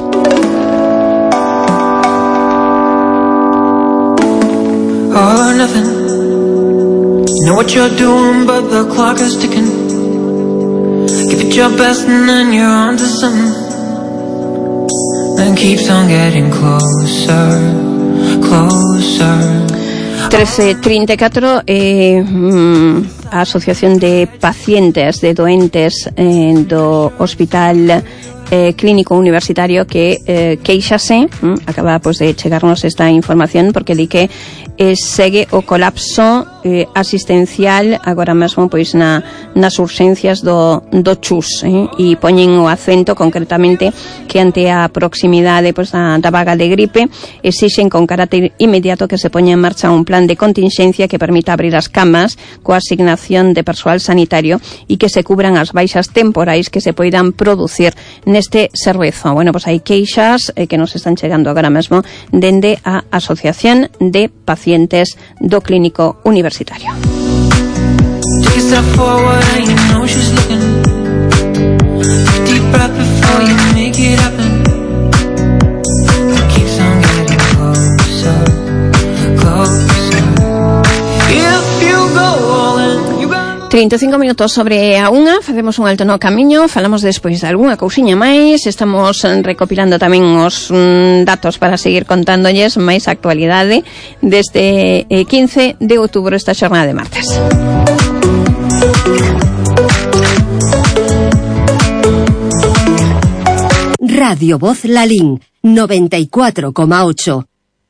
All or nothing. You know what you're doing, but the clock is ticking. Give it your best and then you're on to something. Then keeps on getting closer, closer.
trece treinta e catro, eh, mm, a Asociación de Pacientes de Doentes eh, do Hospital eh, Clínico Universitario que eh, queixase, hm, acaba pues, de chegarnos esta información, porque di que eh, segue o colapso eh, asistencial agora mesmo pois na, nas urxencias do, do Chus, eh, e poñen o acento concretamente que ante a proximidade pois, da, da vaga de gripe exixen con carácter inmediato que se poña en marcha un plan de contingencia que permita abrir as camas coa asignación de persoal sanitario e que se cubran as baixas temporais que se poidan producir neste servizo. Bueno, pois hai queixas eh, que nos están chegando agora mesmo dende a Asociación de Pacientes do Clínico Universitario.
Take a step forward and you know she's looking. Deep breath before you make it happen. It keeps on getting closer, closer. If you go all in, you got
trinta e cinco minutos sobre a unha, facemos un alto no camiño, falamos despois de algunha cousiña máis, estamos recopilando tamén os mm, datos para seguir contándolles máis actualidade desde eh, quince de outubro, esta xornada de martes.
Radio Voz Lalín, noventa y cuatro coma ocho.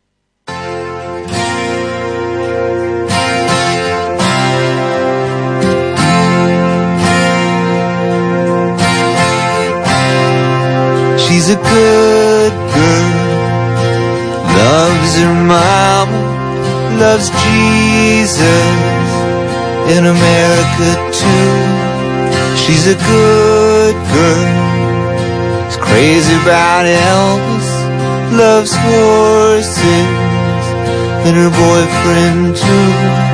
She's a good girl, loves her mama, loves Jesus, in America too. She's a good girl, is crazy about Elvis, loves horses, and her boyfriend too.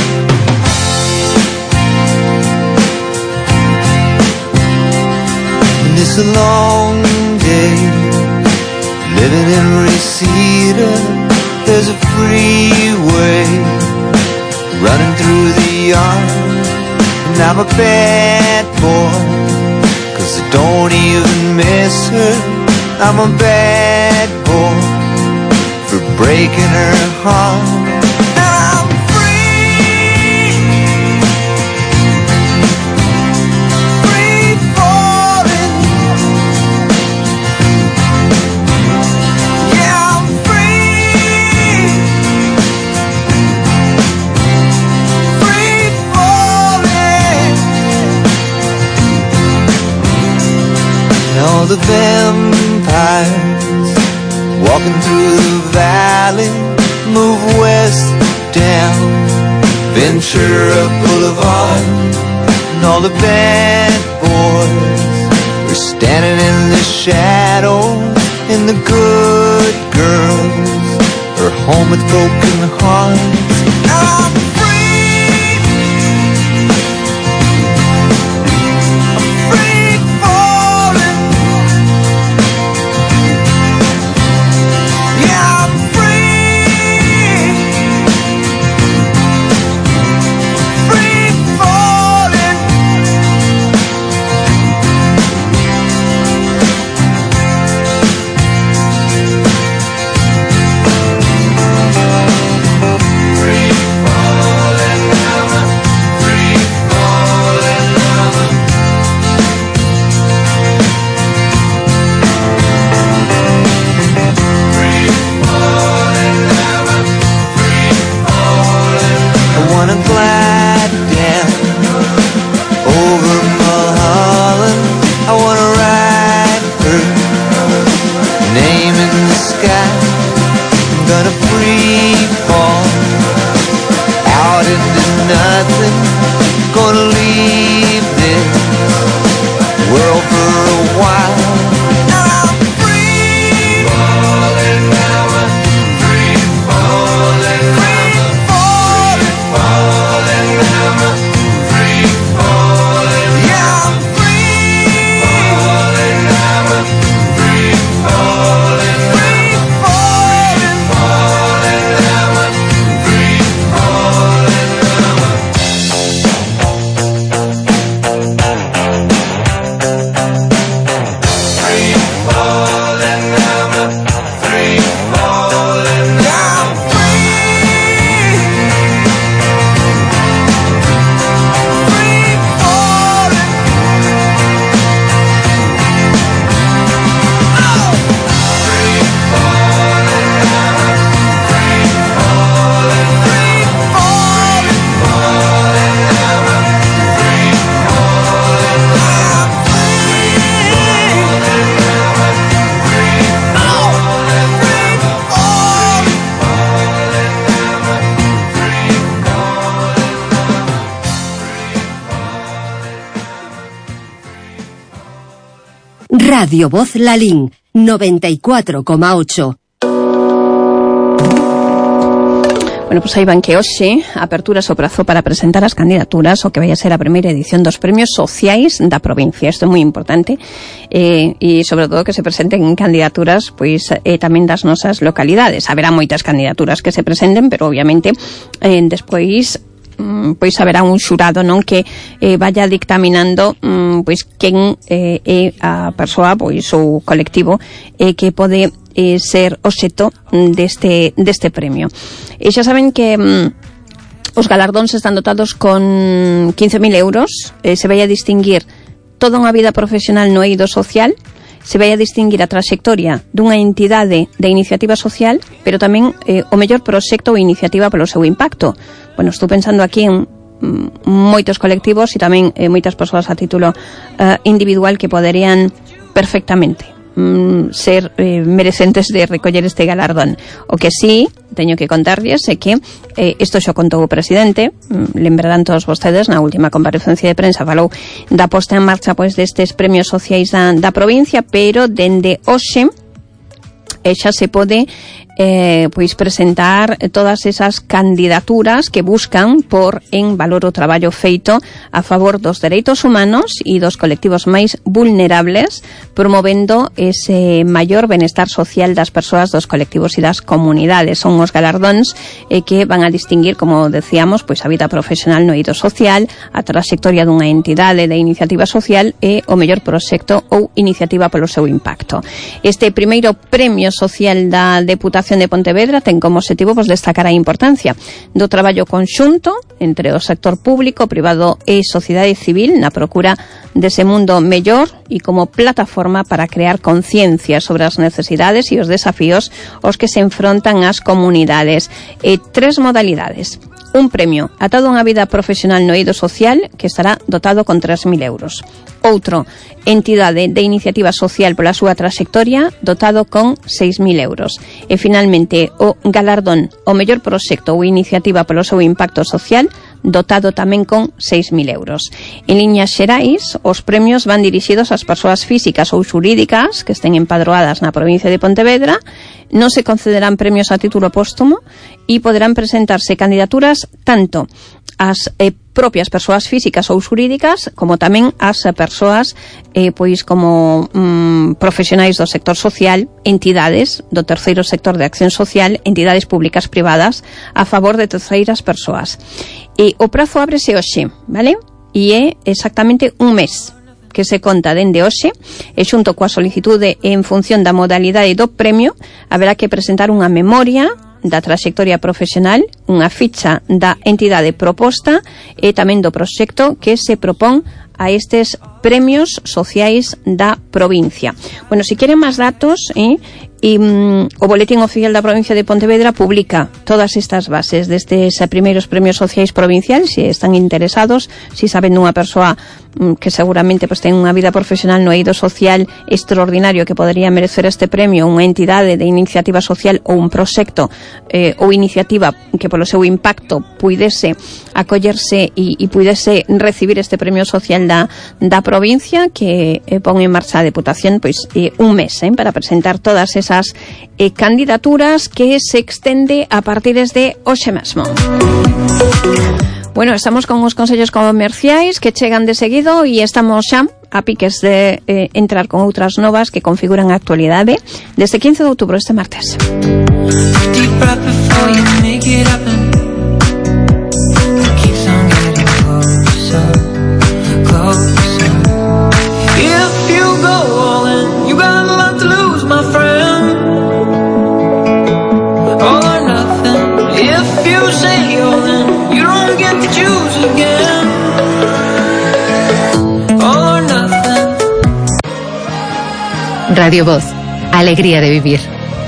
It's a long day, living in Reseda. There's a freeway running through the yard, and I'm a bad boy, cause I don't even miss her. I'm a bad boy for breaking her heart. All the vampires walking through the valley move west down Ventura Boulevard, and all the bad boys are standing in the shadows, and the good girls are home with broken hearts. I'm
Radio Voz Lalín, noventa y cuatro coma ocho.
Bueno, pois aí van que hoxe apertura o prazo para presentar as candidaturas o que vai a ser a primeira edición dos premios sociais da provincia. Isto é moi importante eh, e sobre todo que se presenten candidaturas pois eh, tamén das nosas localidades. Haberá moitas candidaturas que se presenten, pero obviamente eh, despois pois haberá un xurado, non, que eh, vaya dictaminando mm, pois quen eh, é a persoa, pois o colectivo eh, que pode eh, ser obxecto deste deste premio. E xa saben que mm, os galardóns están dotados con quince mil euros, eh, se vai a distinguir toda unha vida profesional no eido social, se vai a distinguir a traxectoria dunha entidade de iniciativa social, pero tamén eh, o mellor proxecto ou iniciativa polo seu impacto. Bueno, estou pensando aquí en mm, moitos colectivos e tamén eh, moitas persoas a título eh, individual que poderían perfectamente mm, ser eh, merecentes de recoller este galardón. O que sí, teño que contarlles é que eh, isto xo contou o presidente, mm, lembrarán todos vostedes, na última comparecencia de prensa falou da posta en marcha pois destes premios sociais da, da provincia, pero dende hoxe e xa se pode eh, pois presentar todas esas candidaturas que buscan por en valor o traballo feito a favor dos dereitos humanos e dos colectivos máis vulnerables, promovendo ese maior benestar social das persoas, dos colectivos e das comunidades. Son os galardóns eh, que van a distinguir, como decíamos, pois a vida profesional no eido social, a traxectoria dunha entidade de iniciativa social e o mellor proxecto ou iniciativa polo seu impacto. Este primeiro premio social da Deputación de Pontevedra ten como objetivo pues, destacar a importancia do traballo conxunto entre o sector público, privado e sociedade civil na procura dese mundo mellor e como plataforma para crear conciencia sobre as necesidades e os desafíos aos que se enfrontan as comunidades. E tres modalidades. Un premio atado a unha vida profesional no eido social que estará dotado con tres mil euros. Outro, entidade de iniciativa social pola súa traxectoria dotado con seis mil euros. E finalmente o galardón o mellor proxecto ou iniciativa polo seu impacto social dotado tamén con seis mil euros. En liñas xerais, os premios van dirixidos ás persoas físicas ou xurídicas que estén empadroadas na provincia de Pontevedra. Non se concederán premios a título póstumo e poderán presentarse candidaturas tanto ás eh, propias persoas físicas ou xurídicas como tamén ás persoas eh, pois como mm, profesionais do sector social, entidades do terceiro sector de acción social, entidades públicas privadas a favor de terceiras persoas. E o prazo ábrese hoxe, vale? E é exactamente un mes que se conta dende hoxe e xunto coa solicitude en función da modalidade do premio haberá que presentar unha memoria da traxectoria profesional, unha ficha da entidade proposta e tamén do proxecto que se propón a estes premios sociais da provincia. Bueno, se si queren máis datos, eh, e um, o Boletín Oficial da Provincia de Pontevedra publica todas estas bases destes primeiros premios sociais provinciais. Se están interesados, se si saben dunha persoa um, que seguramente pues, ten unha vida profesional no eido social extraordinario que podría merecer este premio, unha entidade de iniciativa social ou un proxecto eh, ou iniciativa que polo seu impacto puidese acollerse e, e puidese recibir este premio social da, da provincia que eh, pon en marcha a Deputación pois, eh, un mes eh, para presentar todas esas esas eh, candidaturas que se extende a partir de hoxe mesmo. Bueno, estamos con os consellos comerciais que chegan de seguido e estamos xa a piques de eh, entrar con outras novas que configuran a actualidade desde quince de outubro este martes.
Radio Voz, alegría de vivir.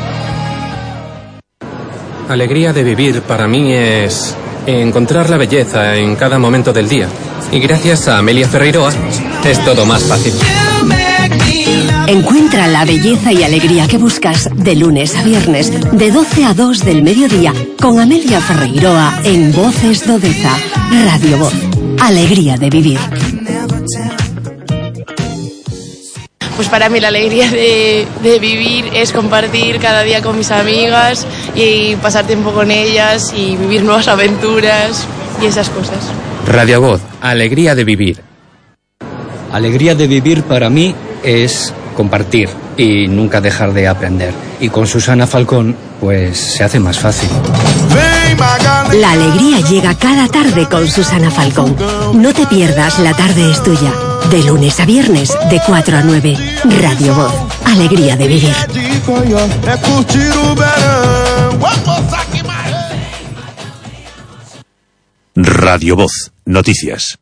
Alegría de vivir para mí es encontrar la belleza en cada momento del día. Y gracias a Amelia Ferreiroa es todo más fácil.
Encuentra la belleza y alegría que buscas de lunes a viernes, de doce a dos del mediodía, con Amelia Ferreiroa en Voces do Deza. Radio Voz, alegría de vivir.
pues para mí la alegría de, de vivir es compartir cada día con mis amigas y pasar tiempo con ellas y vivir nuevas aventuras y esas cosas.
Radio Voz, alegría de vivir.
Alegría de vivir para mí es compartir y nunca dejar de aprender. Y con Susana Falcón, pues se hace más fácil.
La alegría llega cada tarde con Susana Falcón. No te pierdas La Tarde es Tuya. De lunes a viernes, de cuatro a nueve. Radio Voz, alegría de vivir.
Radio Voz, noticias.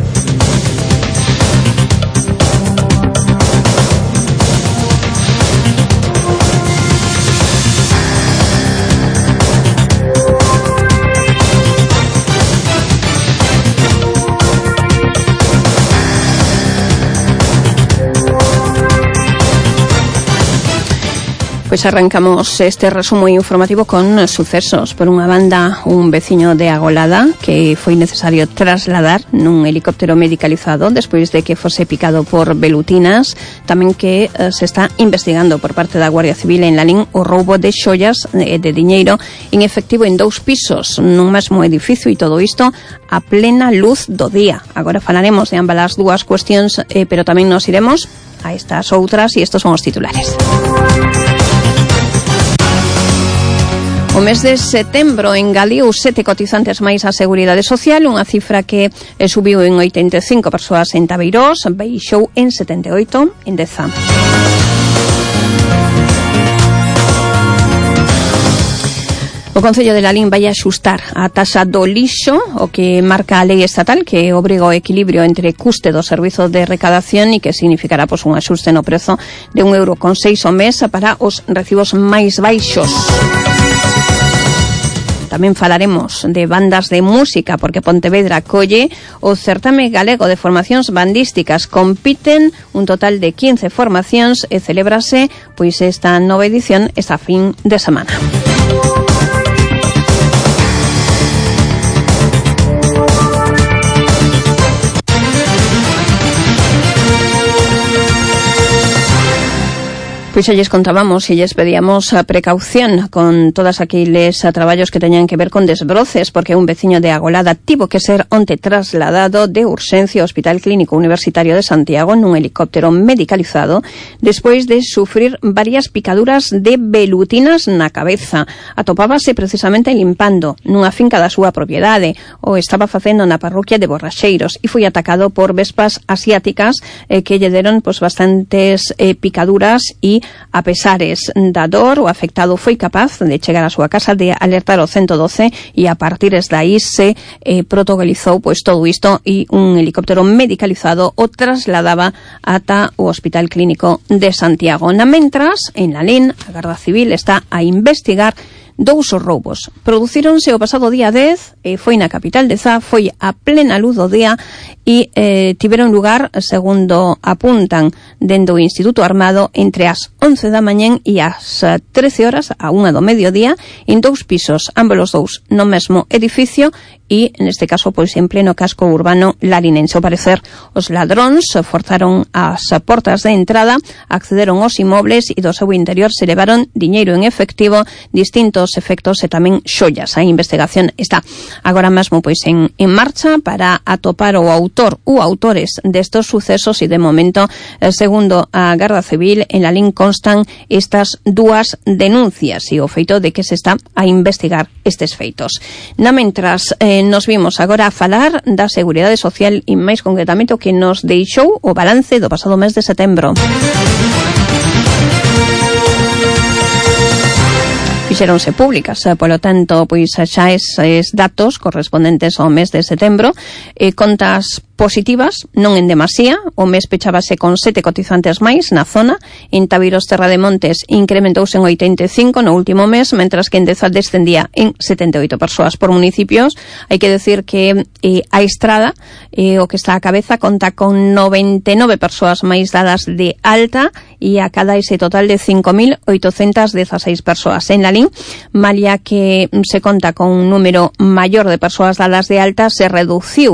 Pois arrancamos este resumo informativo con sucesos. Por unha banda, un veciño de Agolada que foi necesario trasladar nun helicóptero medicalizado despois de que fose picado por velutinas. Tamén que eh, se está investigando por parte da Guardia Civil en Lalín o roubo de xollas de, de diñeiro en efectivo en dous pisos nun mesmo edificio, e todo isto a plena luz do día. Agora falaremos de ambas as dúas cuestións, eh, pero tamén nos iremos a estas outras, e estos son os titulares. O mes de setembro engadiu sete cotizantes máis á Seguridade Social, unha cifra que subiu en oitenta e cinco persoas en Tabeirós, baixou en setenta e oito en Deza. O Concello de Lalín vai axustar a taxa do lixo, o que marca a lei estatal que obriga o equilibrio entre custe do servizo de recadación e que significará pois, un axuste no prezo de un euro con seis ao mes para os recibos máis baixos. Tamén falaremos de bandas de música, porque Pontevedra colle o certame galego de formacións bandísticas. Compiten un total de quince formacións e celébrase pois esta nova edición esta fin de semana. Pois xa lles contábamos e lles pedíamos a precaución con todas aqueles traballos que teñan que ver con desbroces, porque un veciño de Agolada tivo que ser onte trasladado de urxencia ao Hospital Clínico Universitario de Santiago nun helicóptero medicalizado despois de sufrir varias picaduras de velutinas na cabeza. Atopábase precisamente limpando nunha finca da súa propiedade, ou estaba facendo na parroquia de Borraxeiros, e foi atacado por vespas asiáticas eh, que lle deron pues, bastantes eh, picaduras, e a pesares da dor, o afectado foi capaz de chegar á súa casa, de alertar o ciento doce, e a partir de aí se eh, protocolizou pois todo isto, e un helicóptero medicalizado o trasladaba ata o Hospital Clínico de Santiago. Na mentras, en Lalín, a Garda Civil está a investigar dous roubos. Producíronse o pasado día dez, e foi na capital de Zá, foi a plena luz do día, e eh, tiveron lugar, segundo apuntan dende o Instituto Armado, entre as once da mañén e as trece horas, a unha do mediodía, en dous pisos, ambos os dous no mesmo edificio, e neste caso pois en pleno casco urbano larinense. Ao parecer, os ladróns forzaron as portas de entrada, accederon aos inmobles e do seu interior se levaron diñeiro en efectivo, distintos efectos e tamén xollas. A investigación está agora mesmo pois en, en marcha para atopar o autor ou autores destos sucesos, e de momento, segundo a Garda Civil, en Lalín constan estas dúas denuncias e o feito de que se está a investigar estes feitos. Na mentras, eh, nos vimos agora a falar da Seguridade Social, e máis concretamente o que nos deixou o balance do pasado mes de setembro. Fixeronse públicas, polo tanto, pois xa eses datos correspondentes ao mes de setembro, e contas positivas, non en demasía. O mes pechábase con sete cotizantes máis na zona. En Tabiros, Terra de Montes, incrementouse en oitenta e cinco no último mes, mentras que en Deza descendía en setenta e oito persoas por municipios. Hai que decir que eh, a Estrada, eh, o que está á cabeza, conta con noventa e nove persoas máis dadas de alta, e a cada ese total de cinco mil oitocentas dezaseis persoas. En Lalín, malia que se conta con un número maior de persoas dadas de alta, se reduciu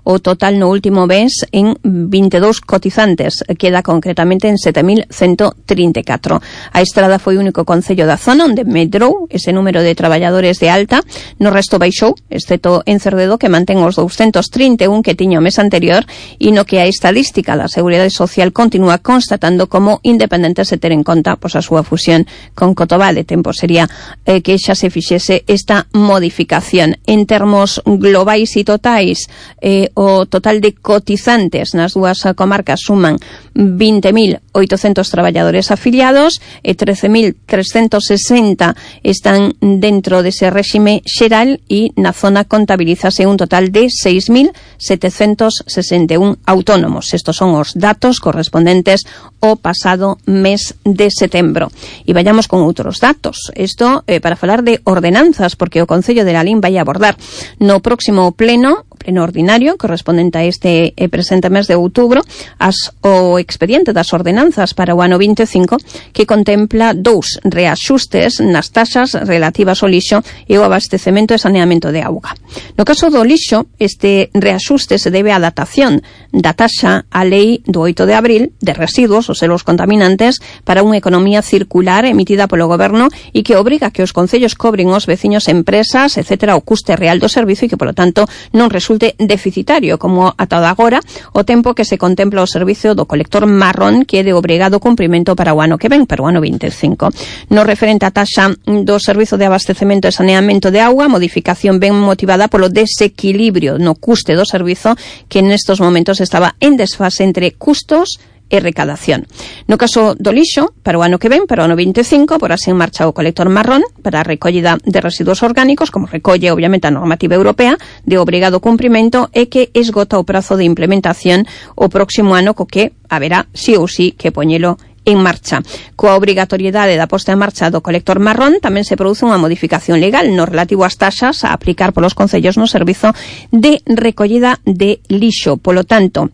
o total no último mes en vinte e dous cotizantes, queda concretamente en sete mil ciento treinta e catro. A Estrada foi o único concello da zona onde medrou ese número de traballadores de alta, no resto baixou, exceto en Cerdedo, que mantén os douscentos trinta e un que tiña o mes anterior, e no que a estadística da Seguridade Social continúa constatando como independente se ter en conta pois, a súa fusión con Cotobale. Tempo sería eh, que xa se fixese esta modificación. En termos globais e totais, eh, o total de cotizantes nas dúas comarcas suman vinte mil oitocentos traballadores afiliados e trece mil trescentos sesenta están dentro dese réxime xeral e na zona contabilízase un total de seis mil setecentos sesenta e un autónomos. Estos son os datos correspondentes ao pasado mes de setembro. E vayamos con outros datos. Isto eh, para falar de ordenanzas, porque o Concello de Lalín vai abordar no próximo pleno, pleno ordinario, correspondente a este eh, presente mes de outubro, as, o expediente das ordenanzas para o ano vinte e cinco, que contempla dous reaxustes nas taxas relativas ao lixo e o abastecemento e saneamento de auga. No caso do lixo, este reaxuste se debe á datación da taxa á lei do oito de abril de residuos, os selos contaminantes, para unha economía circular emitida polo goberno e que obriga que os concellos cobren os veciños, empresas, etcétera, o custe real do servizo e que, polo tanto, non resulte deficitario, como ata agora, o tempo que se contempla o servicio do colector marrón, que é de obrigado cumprimento para o ano que ven, para o ano vinte e cinco. No referente á taxa do servizo de abastecemento e saneamento de auga, a modificación ben motivada polo desequilibrio no custe do servizo, que nestos momentos estaba en desfase entre custos e recadación. No caso do lixo, para o ano que ven, para o ano vinte e cinco, por así en marcha o colector marrón para a recollida de residuos orgánicos, como recolle, obviamente, a normativa europea de obrigado cumprimento, e que esgota o prazo de implementación o próximo ano, co que haberá sí ou sí que poñelo en marcha. Coa obrigatoriedade da posta en marcha do colector marrón tamén se produce unha modificación legal no relativo ás taxas a aplicar polos concellos no servizo de recollida de lixo. Polo tanto,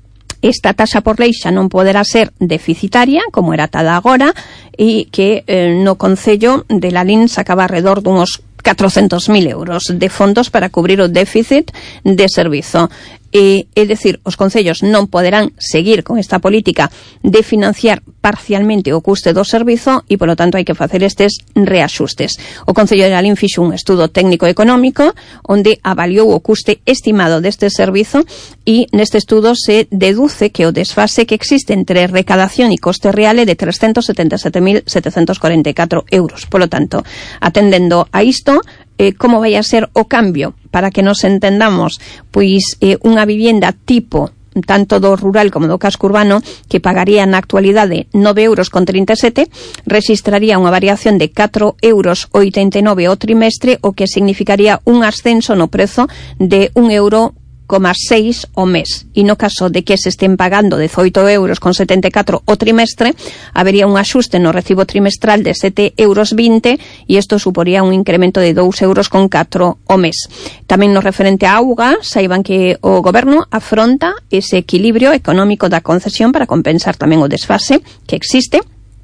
esta taxa por lei xa non poderá ser deficitaria, como era ata agora, e que eh, no Concello de Lalín sacaba alrededor dunos catrocentos mil euros de fondos para cubrir o déficit de servizo. E, é dicir, os concellos non poderán seguir con esta política de financiar parcialmente o custe do servizo e, polo tanto, hai que facer estes reaxustes. O Concello de Lalín fixo un estudo técnico económico onde avaliou o custe estimado deste servizo e neste estudo se deduce que o desfase que existe entre recadación e coste real é de trescentos setenta e sete mil setecentos cuarenta e catro euros. Polo tanto, atendendo a isto, Eh, como vai a ser o cambio, para que nos entendamos, pois eh, unha vivienda tipo tanto do rural como do casco urbano, que pagaría na actualidade nove euros con trinta e sete, registraría unha variación de catro euros oitenta e nove ao trimestre, o que significaría un ascenso no prezo de un euro coma seis o mes. E no caso de que se estén pagando dezoito euros con setenta e catro o trimestre, habería un axuste no recibo trimestral de sete euros vinte e isto suporía un incremento de dous euros con catro o mes. Tamén no referente a auga, saiban que o goberno afronta ese equilibrio económico da concesión para compensar tamén o desfase que existe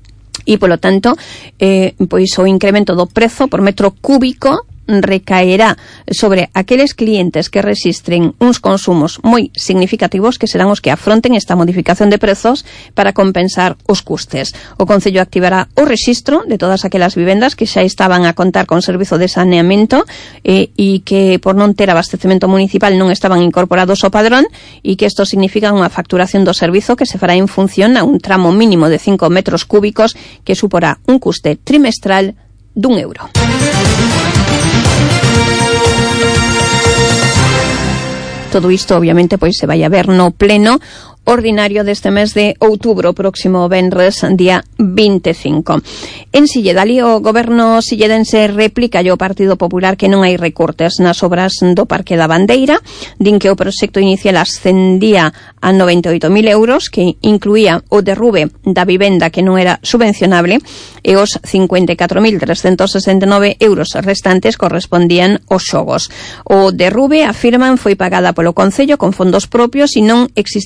e, polo tanto, eh, pois o incremento do prezo por metro cúbico recaerá sobre aqueles clientes que resistren uns consumos moi significativos, que serán os que afronten esta modificación de prezos para compensar os custes. O Concello activará o rexistro de todas aquelas vivendas que xa estaban a contar con servizo de saneamento eh, e que por non ter abastecemento municipal non estaban incorporados ao padrón, e que isto significa unha facturación do servizo que se fará en función a un tramo mínimo de cinco metros cúbicos, que suporá un custe trimestral dun euro. Todo isto, obviamente, pois se vai a ver no pleno ordinario deste mes de outubro, próximo venres, día vinte e cinco. En Sille, dali o goberno silledense replica o Partido Popular que non hai recortes nas obras do Parque da Bandeira. Din que o proxecto inicial ascendía a noventa e oito mil euros, que incluía o derrube da vivenda que non era subvencionable, e os cincuenta e catro mil trescentos sesenta e nove euros restantes correspondían aos xogos. O derrube, afirman, foi pagada polo Concello con fondos propios e non existiu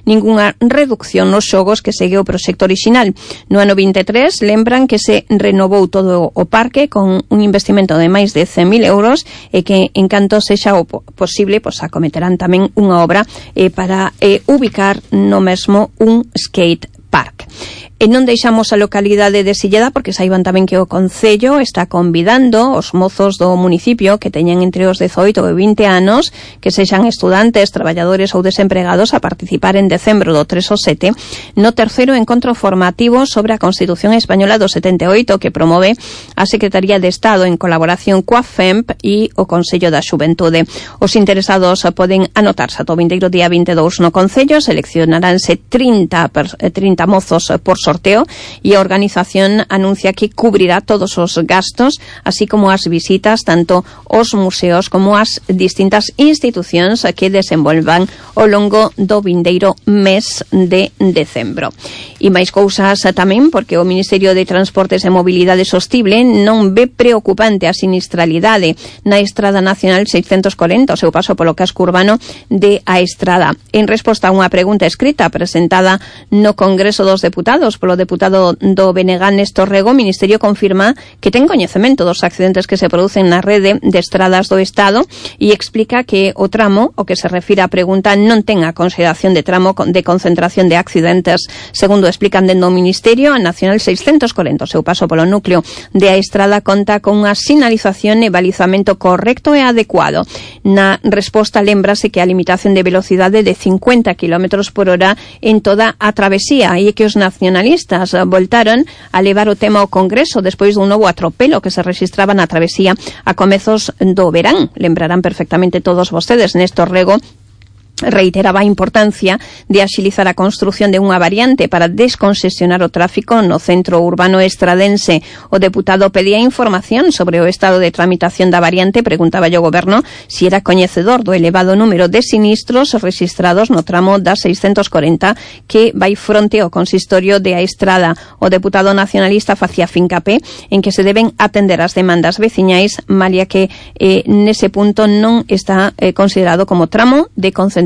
ningunha reducción nos xogos que segue o proxecto orixinal. No ano vinte e tres lembran que se renovou todo o parque con un investimento de máis de cen mil euros e que en canto sexa o posible pois acometerán tamén unha obra eh, para eh, ubicar no mesmo un skate park. E non deixamos a localidade de Silleda porque saiban tamén que o Concello está convidando os mozos do municipio que teñan entre os dezoito e vinte anos, que sexan estudantes, traballadores ou desempregados, a participar en decembro do tres ao sete no terceiro encontro formativo sobre a Constitución Española do setenta e oito que promove a Secretaría de Estado en colaboración coa F E M P e o Consello da Xuventude. Os interesados poden anotarse ata o vindeiro día vinte e dous no Concello, seleccionaránse trinta, trinta mozos por sorteo e a organización anuncia que cubrirá todos os gastos, así como as visitas tanto aos museos como as distintas institucións que desenvolvan ao longo do vindeiro mes de decembro. E máis cousas tamén, porque o Ministerio de Transportes e Mobilidade Sostible non ve preocupante a sinistralidade na Estrada Nacional seiscentos corenta, o seu paso polo casco urbano de A Estrada. En resposta a unha pregunta escrita presentada no Congreso dos Deputados polo deputado do B N G Néstor Rego, o Ministerio confirma que ten coñecemento dos accidentes que se producen na rede de estradas do Estado e explica que o tramo, o que se refira á pregunta, non ten a consideración de tramo de concentración de accidentes. Segundo explican dentro do Ministerio, a Nacional seiscentos corenta, o seu paso polo núcleo de A Estrada, conta con unha sinalización e balizamento correcto e adecuado. Na resposta, lembrase que a limitación de velocidade de cincuenta kilómetros por hora en toda a travesía e que os nacionalistas voltaron a levar o tema ao Congreso despois dun novo atropelo que se registraba na travesía a comezos do verán. Lembrarán perfectamente todos vostedes, Néstor Rego reiteraba a importancia de axilizar a construción de unha variante para desconcesionar o tráfico no centro urbano estradense. O deputado pedía información sobre o estado de tramitación da variante, preguntaba o Goberno si era coñecedor do elevado número de sinistros registrados no tramo da seiscentos corenta que vai fronte ao consistorio de A Estrada. O deputado nacionalista facía fincapé en que se deben atender as demandas veciñais, malia que eh, nese punto non está eh, considerado como tramo de concentración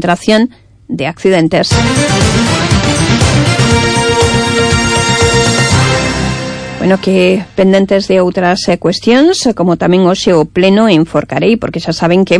de accidentes. Bueno, que pendentes de outras eh, cuestións, como tamén hoxe o pleno en Forcarei, porque xa saben que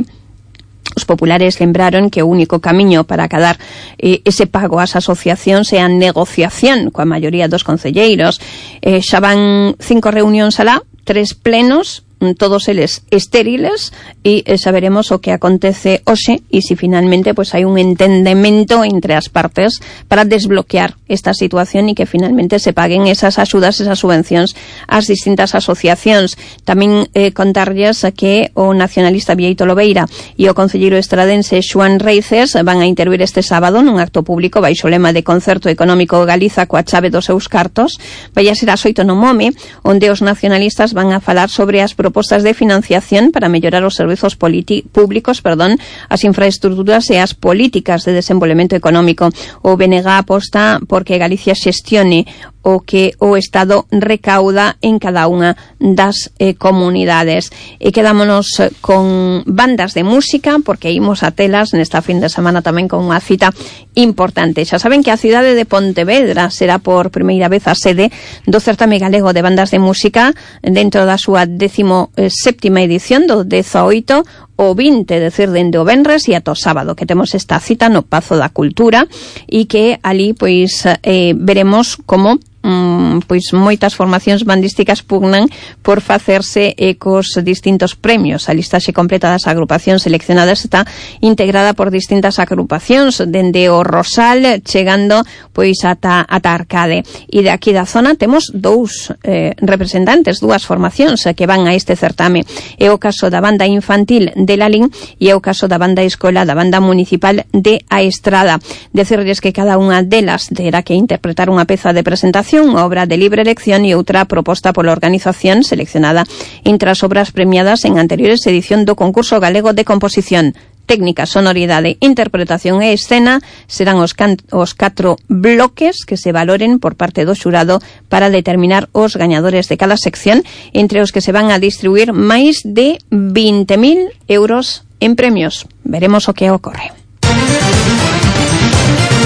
os populares lembraron que o único camiño para acadar eh, ese pago ás asociacións é a negociación coa maioría dos concelleiros. Eh, xa van cinco reunións alá, tres plenos, todos eles estériles, e saberemos o que acontece hoxe e se finalmente pois hai un entendemento entre as partes para desbloquear esta situación e que finalmente se paguen esas axudas, esas subvencións ás distintas asociacións. Tamén eh, contarlles que o nacionalista Bieito Lobeira e o concelleiro estradense Xoán Reices van a intervir este sábado nun acto público baixo o lema de Concerto Económico Galiza coa chave dos seus cartos. Vai a ser ás oito no Mome, onde os nacionalistas van a falar sobre as propostas de financiación para mellorar os servizos públicos, perdón, as infraestructuras e as políticas de desenvolvemento económico. O B N G aposta porque Galicia xestione o que o Estado recauda en cada unha das eh, comunidades. E quedámonos con bandas de música, porque imos a telas nesta fin de semana tamén con unha cita importante. Xa saben que a cidade de Pontevedra será por primeira vez a sede do certame galego de bandas de música dentro da súa décimo séptima edición do dezaoito o vinte, decir, dende o venres e ata o sábado, que temos esta cita no Pazo da Cultura e que ali pois eh, veremos como Mm, pois moitas formacións bandísticas pugnan por facerse ecos distintos premios. A listaxe completa das agrupacións seleccionadas está integrada por distintas agrupacións dende o Rosal chegando pois ata, ata Arcade, e de aquí da zona temos dous eh, representantes, dúas formacións que van a este certame. É o caso da banda infantil de Lalín e é o caso da banda escola da banda municipal de A Estrada. Decirles que cada unha delas terá que interpretar unha peza de presentación, unha obra de libre elección e outra proposta pola organización seleccionada entre as obras premiadas en anteriores edición do concurso galego de composición. Técnica, sonoridade, interpretación e escena serán os, can- os catro bloques que se valoren por parte do xurado para determinar os gañadores de cada sección, entre os que se van a distribuir máis de vinte mil euros en premios. Veremos o que ocorre.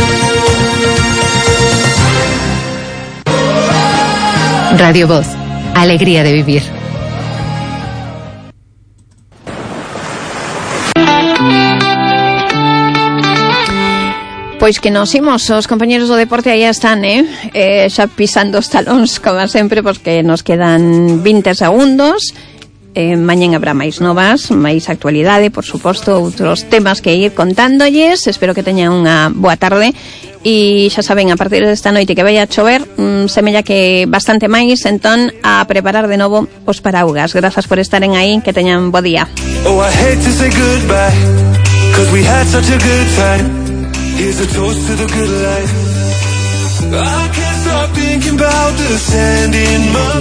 Radio Voz. Alegría de vivir.
Pois que nos imos, os compañeros do deporte aí están, eh? eh xa pisando os talóns, como sempre, porque nos quedan vinte segundos. Eh, mañan habrá máis novas, máis actualidade, por suposto, outros temas que ir contándolles. Espero que teñan unha boa tarde. E xa saben, a partir desta noite que vai a chover, mmm, semella que bastante máis, entón a preparar de novo os paraugas. Grazas por estaren aí, que teñan bo día.
Oh, I hate to say goodbye, 'cause we had such a good time. Here's a toast to the good life. I can't stop thinking about the sand in my